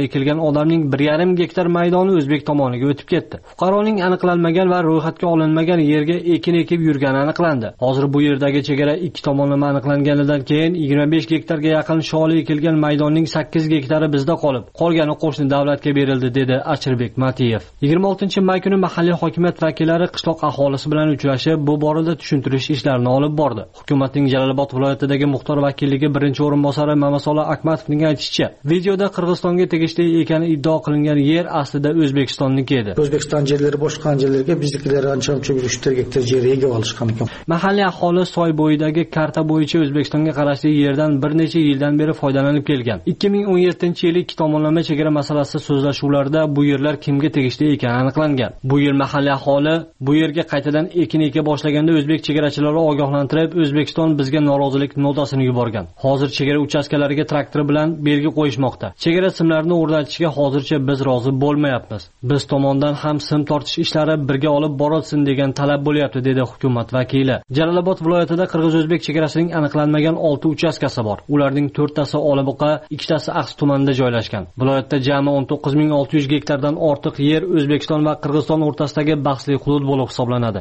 [SPEAKER 17] ekilgan odamning 1,5 gektar maydoni o'zbek tomoniga o'tib ketdi. Fuqaroning aniqlanmagan va ro'yxatga olinmagan yerga ekin ekib yurgani aniqlandi. Hozir bu yerdagi chegara ikki tomonlama aniqlanganidan keyin 25 gektarga yaqin sholi ekilgan maydonning 8 gektari bizda qolib, qolgani qo'shni davlatga berildi, dedi Achirbek Matiyev. 26-may kuni mahalliy hokimiyat vakillari qishloq aholisi bilan uchrashib, bu borada tushuntirish ishlarini olib bordi. Hukumatning Jalolobod viloyatidagi muxtor vakilligi birinchi o'rinbosari Mamasola Akmatovning aytishicha, videoda Qirg'izistonga tegishli ekani iddao qilingan yer aslida O'zbekistonniki edi.
[SPEAKER 20] O'zbekiston yerlari boshqa joylarga biznikilar ancha-muncha 3 gektar yer ega olishgan ekan.
[SPEAKER 17] Mahalliy aholi soy bo'yidagi karta bo'yicha O'zbekistonga qarashli yerdan bir necha yildan beri foydalanib kelgan. 2017-yil ikki tomonlama chegara masalasi so'zlashuvlarida bu yerlar kimga tegishli ekani aniqlangan. Bu yil mahalliy aholi bu yerga qaytadan ekin eka boshlaganda o'zbek chegarachilari ogohlantirib, O'zbekiston bizga norozilik notasini yuborgan. Hozir chegara uchastkalariga traktor bilan belgi qo'yishmoqda. Chegara simlarini o'rnatishga hozircha biz rozi bo'lmayapmiz. Biz tomondan ham sim tortish ishlari birga olib borilsin degan talab bo'lyapti, dedi hukumat vakili. Jalolobod viloyatida qirg'iz-o'zbek chegarasining aniqlanmagan 6 uchastkasi bor. Ularning 4tasi Olibqa, 2tasi Aqsh tumanida joylashgan. Viloyatda jami 19600 gektardan ortiq yer O'zbekiston va Qirg'iziston o'rtasidagi bahsli hudud bo'lib hisoblanadi.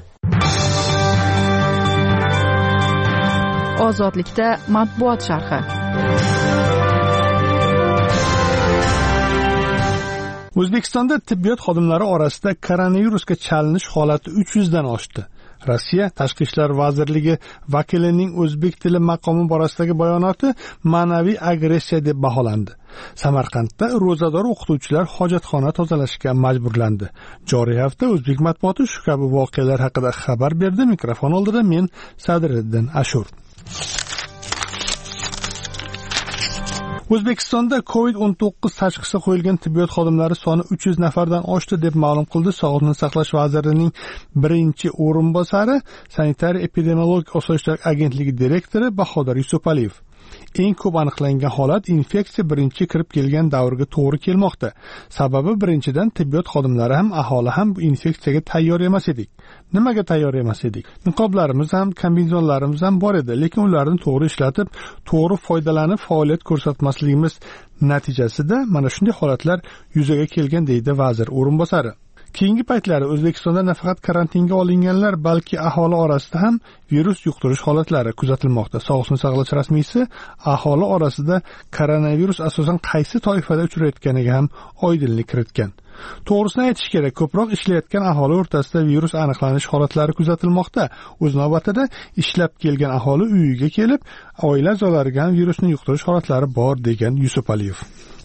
[SPEAKER 1] Ozodlikda matbuot sharhi.
[SPEAKER 2] O'zbekistonda tibbiyot xodimlari orasida koronavirusga chalinish holati 300 dan oshdi. Rossiya Tashqi ishlar vazirligi vakilining o'zbek tili maqomi borasidagi bayonoti ma'naviy agressiya deb baholandi. Samarqandda ro'zador o'qituvchilar hojatxona tozalashga majburlandi. Joriy hafta o'zbek matbuoti shu kabi voqealar haqida xabar berdi. Mikrofon oldida men Sadriddin Ashur. O'zbekistonda COVID-19 tashxisi qo'yilgan tibbiyot xodimlari soni 300 nafardan oshdi deb ma'lum qildi Sog'liqni saqlash vazirining birinchi o'rinbosari, Sanitariya-epidemiologik osoyishtalik agentligi direktori Bahodir Yusupaliyev. Eng ko'p aniqlangan holat infeksiya birinchi kirib kelgan davrga to'g'ri kelmoqda. Sababi birinchidan tibbiyot xodimlari ham aholi ham bu infeksiyaga tayyor emas edik. Nimaga tayyor emas edik? Niqoblarimiz ham, kombinezonlarimiz ham bor edi, lekin ularni to'g'ri ishlatib, to'g'ri foydalanib faoliyat ko'rsatmasligimiz natijasida mana shunday holatlar yuzaga kelgan, deydi vazir o'rinbosari. Keyingi paytlarda O'zbekistonda nafaqat karantinga olinganlar, balki aholi orasida ham virus yuqtirish holatlari kuzatilmoqda. Sog'liqni saqlash rasmiysi aholi orasida koronavirus asosan qaysi toifada uchrayotganiga ham oydinlik kiritgan. To'g'risini aytish kerak, ko'proq ishlayotgan aholi o'rtasida virus aniqlanish holatlari kuzatilmoqda. O'z navbatida ishlab kelgan aholi uyiga kelib, oila a'zolariga ham virusni yuqtirish holatlari bor, degan Yusupaliyev.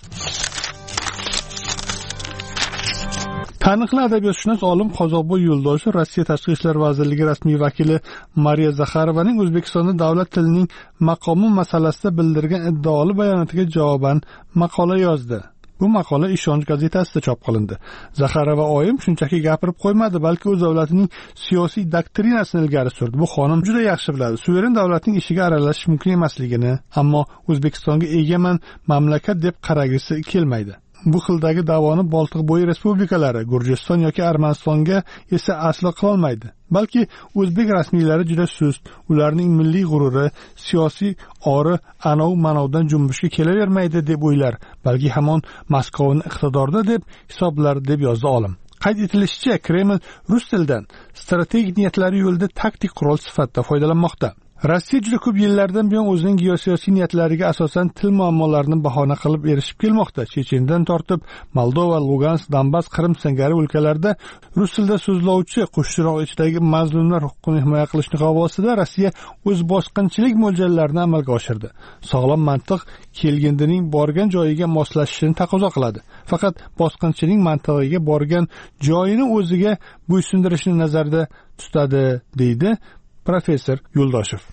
[SPEAKER 2] Taniqli adabiyotshunos olim Qozoqboy Yo'ldoshev Rossiya Tashqi ishlar vazirligi rasmiy vakili Mariya Zakharovaning O'zbekistonda davlat tilining maqomi masalasida bildirgan iddaoli bayonotiga javoban maqola yozdi. Bu maqola Ishonch gazetasida chop qilindi. Zakharova oyim shunchaki gapirib qo'ymadi, balki o'z davlatining siyosiy doktrinasini ilgari surdi. Bu xonim juda yaxshi biladi. Suveren davlatning ishiga aralashish mumkin emasligini, ammo O'zbekistonga egaman mamlakat deb qaragisi kelmaydi. Bu xildagi da'voni Boltiq bo'yi respublikalari, Gurjiston yoki Armanistonga esa aslo qila olmaydi. Balki o'zbek rasmiylari juda sust, ularning milliy g'ururi, siyosiy ori anov-manovdan junbushga kelavermaydi deb o'ylar, balki hamon Moskvani iqtidorda deb hisoblar, deb yozdi olim. Qayd etilishicha, Kreml rus tilidan strategik niyatlari yo'lida taktik qurol sifatida foydalanmoqda. Rossiya juda ko'p yillardan buyon o'zining geosiyosiy niyatlariga asosan til muammolarini bahona qilib erishib kelmoqda. Chechendan tortib Moldova, Lugansk, Donbass, Qrim singari o'lkalarda rus tilida so'zlovchi qo'shchiroq ichidagi mazlumlar huquqini himoya qilish niqobida Rossiya o'z bosqinchilik mo'ljallarini amalga oshirdi. Sog'lom mantiq kelgindining borgan joyiga moslashishini taqozo qiladi. Faqat bosqinchining mantig'iga borgan joyini o'ziga bo'ysundirishni nazarda tutadi, deydi professor Yo'ldoshev.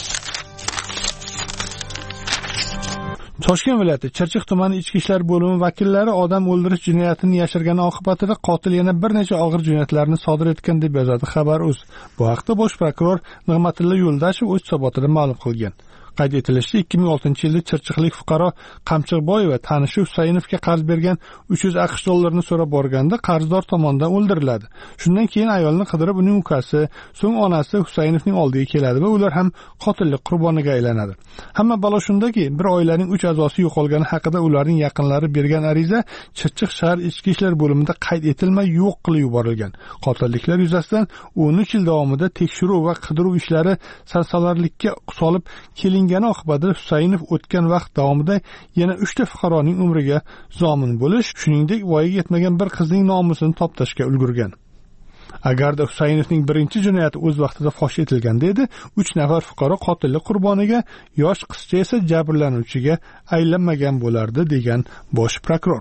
[SPEAKER 2] Toshkent viloyati Chirchiq tumani ichki ishlar bo'limi vakillari odam o'ldirish jinoyatini yashirgani oqibatida qotil yana bir necha og'ir jinoyatlarni sodir etgan deb yozadi Xabar.uz. Bu haqda bosh prokuror Nig'matilla Yo'ldashev o'z hisobotida ma'lum qilgan. Qayd etilishicha, 2006-yilda chirchiqlik fuqaro Qamchiqboyeva tanishi Husaynovga qarz bergan 300 AQSh dollarini so'rab borganda qarzdor tomonidan o'ldiriladi. Shundan keyin ayolni qidirib uning ukasi, so'ng onasi Husaynovning oldiga keladi va ular ham qotillik qurboniga aylanadi. Hamma balo shundaki, bir oilaning 3 a'zosi yo'qolgani haqida ularning yaqinlari bergan ariza Chirchiq shahar ichki ishlar bo'limida qayd etilmay yo'q qilib yuborilgan. Qotilliklar yuzasidan 13 yil davomida tekshiruv va qidiruv ishlari sarsalarlikka solib kelingani oqibatida Husaynov o'tgan vaqt davomida yana 3 ta fuqaroning umriga zomin bo'lish, shuningdek voyaga yetmagan bir qizning nomusini toptashga ulgurgan. Agarda Husaynovning birinchi jinoyati o'z vaqtida fosh etilganda edi, 3 nafar fuqaro qotillik qurboniga, yosh qizcha esa jabrlanuvchiga aylanmagan bo'lardi, degan bosh prokuror.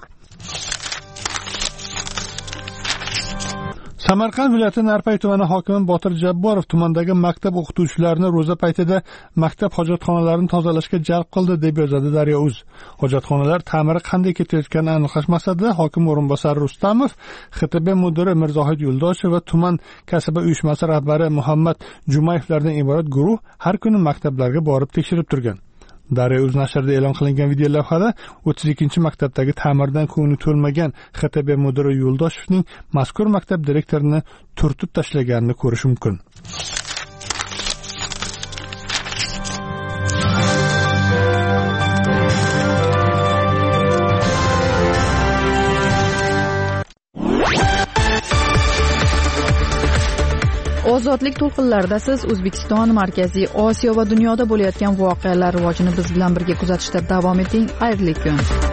[SPEAKER 2] Samarqand viloyati Narpay tumani hokimi Botir Jabborov tumandagi maktab o'qituvchilarini ro'za paytida maktab hojatxonalarini tozalashga jalb qildi, deb yozadi Daryo.uz. Hojatxonalar ta'miri qanday ketayotganini aniqlash maqsadida hokim o'rinbosari Rustamov, XTB mudiri Mirzohid Yo'ldoshev va tuman kasaba uyushmasi rahbari Muhammad Jumayevlardan iborat guruh har kuni maktablarga borib tekshirib turgan. Daryo.uz nashrida e'lon qilingan video lavhada 32-maktabdagi ta'mirdan ko'ngli to'lmagan XTB mudiri Yo'ldoshevning mazkur maktab direktorini turtib tashlaganini ko'rish mumkin.
[SPEAKER 1] Ozodlik to'lqinlarida siz O'zbekiston, Markaziy Osiyo va dunyoda bo'layotgan voqealar rivojini biz bilan birga kuzatishda davom eting. Xayrli kun.